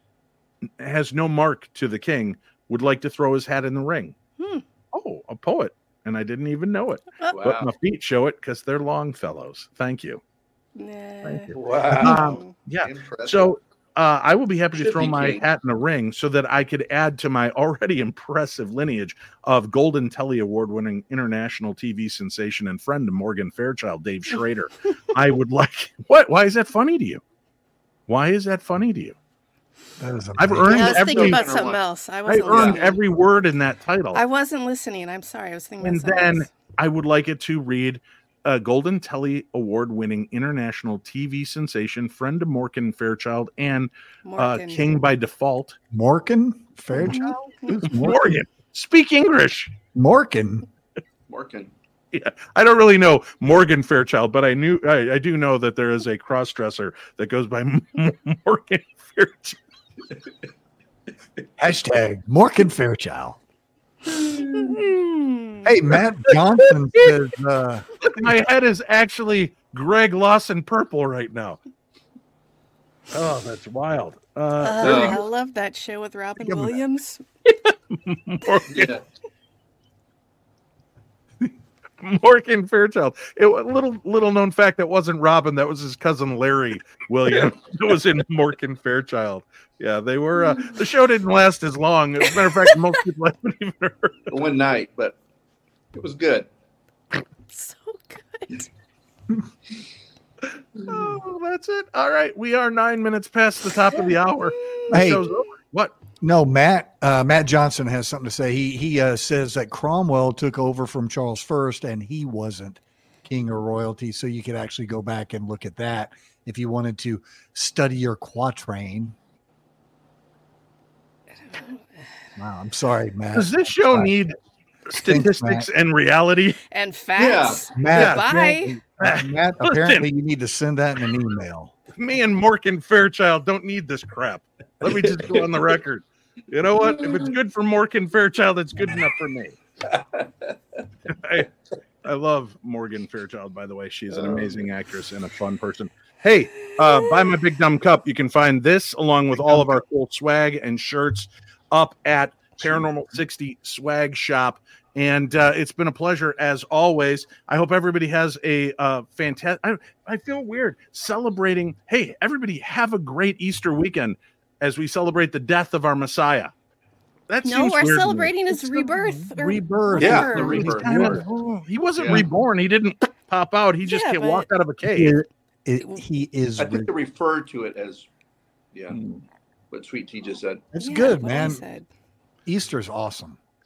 has no mark to the king, would like to throw his hat in the ring. Hmm. Oh, a poet. And I didn't even know it. Oh. Wow. But my feet show it because they're long fellows. Thank you. Nah. Thank you. Wow. Um, yeah. Impressive. So uh, I will be happy to Should throw be my king. hat in the ring so that I could add to my already impressive lineage of Golden Telly Award-winning international T V sensation and friend of Morgan Fairchild, Dave Schrader. I would like. What? Why is that funny to you? Why is that funny to you? That is I've amazing. earned Yeah, I was every. thinking about Or something what? else. I I wasn't earned listening. every word in that title. I wasn't listening. I'm sorry. I was thinking about And something then else. I would like it to read a Golden Telly Award-winning international T V sensation, friend of Morgan Fairchild, and uh, Morgan. king by default. Morgan Fairchild? Who's Morgan? Morgan, speak English. Morgan. Morgan. Yeah, I don't really know Morgan Fairchild, but I knew I, I do know that there is a cross-dresser that goes by Morgan Fairchild. Hashtag Morgan Fairchild. Hmm. Hey, Matt Johnson says, uh, My head is actually Greg Lawson purple right now. Oh, that's wild. Uh, Uh, there we I go. love that show with Robin Think of that. Williams. Morgan, Yeah. Morgan Fairchild. It was a little little known fact that wasn't Robin. That was his cousin Larry Williams. It was in Morgan Fairchild. Yeah, they were. Uh, the show didn't last as long. As a matter of fact, most people haven't even heard. One night, but it was good. So good. Oh, that's it. All right, we are nine minutes past the top of the hour. The Hey. show's over. What? no, Matt, uh, Matt Johnson has something to say. He, he uh, says that Cromwell took over from Charles First and he wasn't king or royalty. So you could actually go back and look at that if you wanted to study your quatrain. Wow, I'm sorry, Matt. Does this show Sorry. need statistics and reality? And facts. Matt, Bye. apparently- uh, Matt, Listen. apparently you need to send that in an email. Me and Morgan Fairchild don't need this crap. Let me just go on the record. You know what? If it's good for Morgan Fairchild, it's good enough for me. I, I love Morgan Fairchild, by the way. She's an amazing actress and a fun person. Hey, uh, buy my Big Dumb Cup. You can find this along with all of our cool swag and shirts up at Paranormal sixty Swag Shop. And uh, it's been a pleasure as always. I hope everybody has a uh, fantastic. I, I feel weird celebrating. Hey, everybody, have a great Easter weekend as we celebrate the death of our Messiah. That No, seems we're weird to me. celebrating his rebirth. or Rebirth. Yeah, whatever. the rebirth. He's kind of- oh, he wasn't Yeah. reborn. He didn't pop out. He just Yeah, can't but- walk out of a He, cave. it- he is. I think re- they refer to it as, yeah, what Sweet Tea just said. It's Yeah, good, what I man. said. Easter's awesome.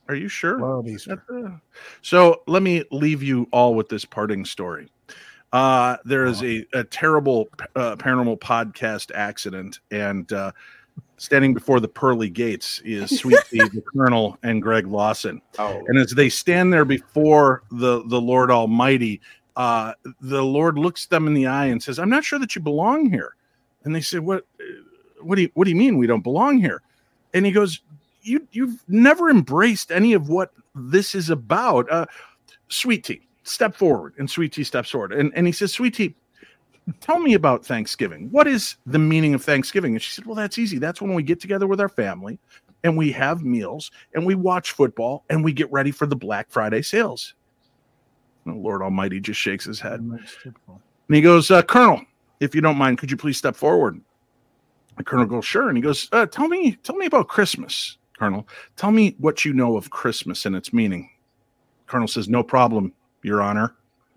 Are you sure? Love Easter. So let me leave you all with this parting story. Uh, there is a, a terrible uh, paranormal podcast accident, and uh, standing before the pearly gates is Sweet Tea, the Colonel, and Greg Lawson. Oh. And as they stand there before the, the Lord Almighty, uh, the Lord looks them in the eye and says, "I'm not sure that you belong here." And they say, "What? What do you What do you mean we don't belong here?" And he goes, "You you've never embraced any of what this is about." Uh, Sweet Tea, step forward. And Sweet Tea steps forward. And, and he says, "Sweet Tea, tell me about Thanksgiving. What is the meaning of Thanksgiving?" And she said, "Well, that's easy. That's when we get together with our family and we have meals and we watch football and we get ready for the Black Friday sales." And the Lord Almighty just shakes his head. And he goes, uh, "Colonel, if you don't mind, could you please step forward?" The Colonel goes, "Sure." And he goes, uh, tell me, tell me about Christmas, Colonel. Tell me what you know of Christmas and its meaning." Colonel says, "No problem, Your Honor."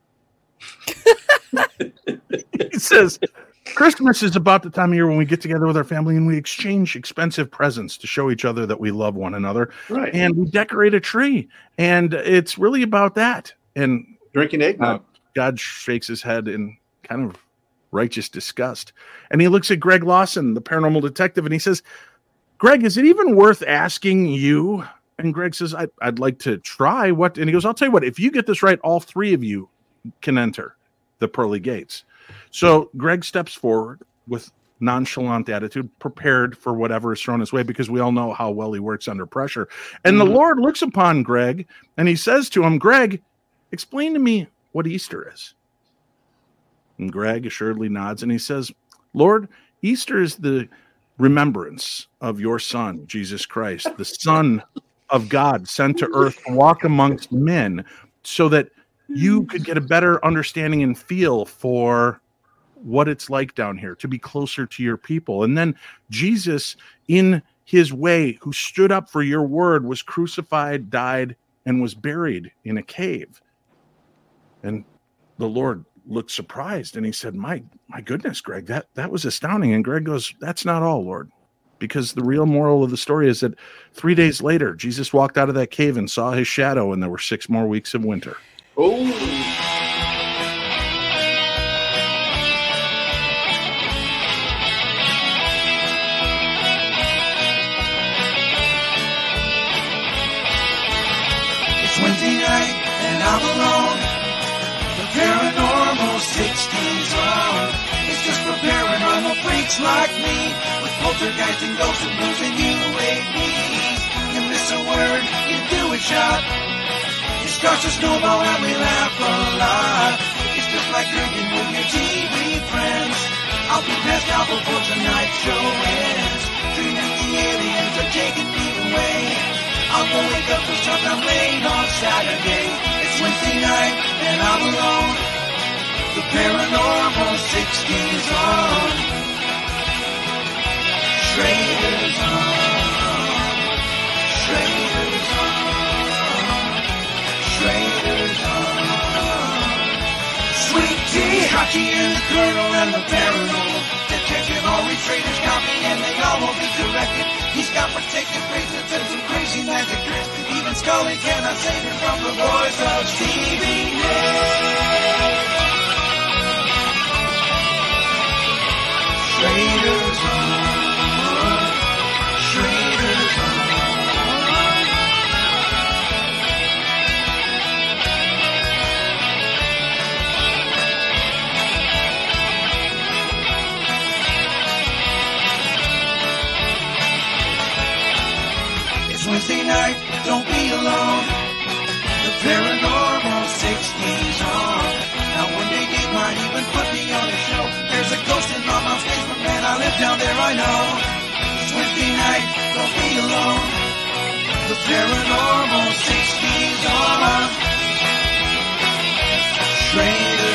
He says, "Christmas is about the time of year when we get together with our family and we exchange expensive presents to show each other that we love one another. Right. And we decorate a tree. And it's really about that." And drinking eggnog. Uh, God shakes his head in kind of righteous disgust. And he looks at Greg Lawson, the paranormal detective, and he says, "Greg, is it even worth asking you?" And Greg says, I'd, I'd like to try. What? And he goes, "I'll tell you what, if you get this right, all three of you can enter the pearly gates." So Greg steps forward with nonchalant attitude, prepared for whatever is thrown his way, because we all know how well he works under pressure. And mm-hmm. the Lord looks upon Greg and he says to him, "Greg, explain to me what Easter is." And Greg assuredly nods and he says, "Lord, Easter is the remembrance of your Son, Jesus Christ, the Son of God sent to earth to walk amongst men so that you could get a better understanding and feel for what it's like down here, to be closer to your people. And then Jesus, in his way, who stood up for your word, was crucified, died, and was buried in a cave." And the Lord looked surprised and he said, my my goodness, Greg, that that was astounding. And Greg goes, "That's not all, Lord, because the real moral of the story is that three days later, Jesus walked out of that cave and saw his shadow, and there were six more weeks of winter." Oh. It's Wednesday night and I'm alone. The paranormal sixties on. It's just for paranormal freaks like me, with poltergeist and ghosts and blues and U A Ps. You miss a word, you do a shot. It starts to snowball and we laugh a lot. It's just like drinking with your T V friends. I'll be passed out before tonight's show ends, dreaming the aliens are taking me away. I'll go wake up for sometime late on Saturday. It's Wednesday night and I'm alone. The paranormal sixties on. Schrader's on. Schrader's on. Schrader's on. Sweet Tea, Hachi and the Colonel and the paranormal detective. All we traders copy and they all will be directed. He's got protective bracelets and some crazy magic tricks. Even Scully cannot save him from the voice of Stevie Nicks. Schrader's on. Schrader's on. It's Wednesday night, don't be alone. The paranormal sixties on. Now one day they might even put me on a show. There's a ghost in my mom's basement, man, I live down there, I know. It's Wednesday night, don't be alone. The paranormal sixties on. Schrader.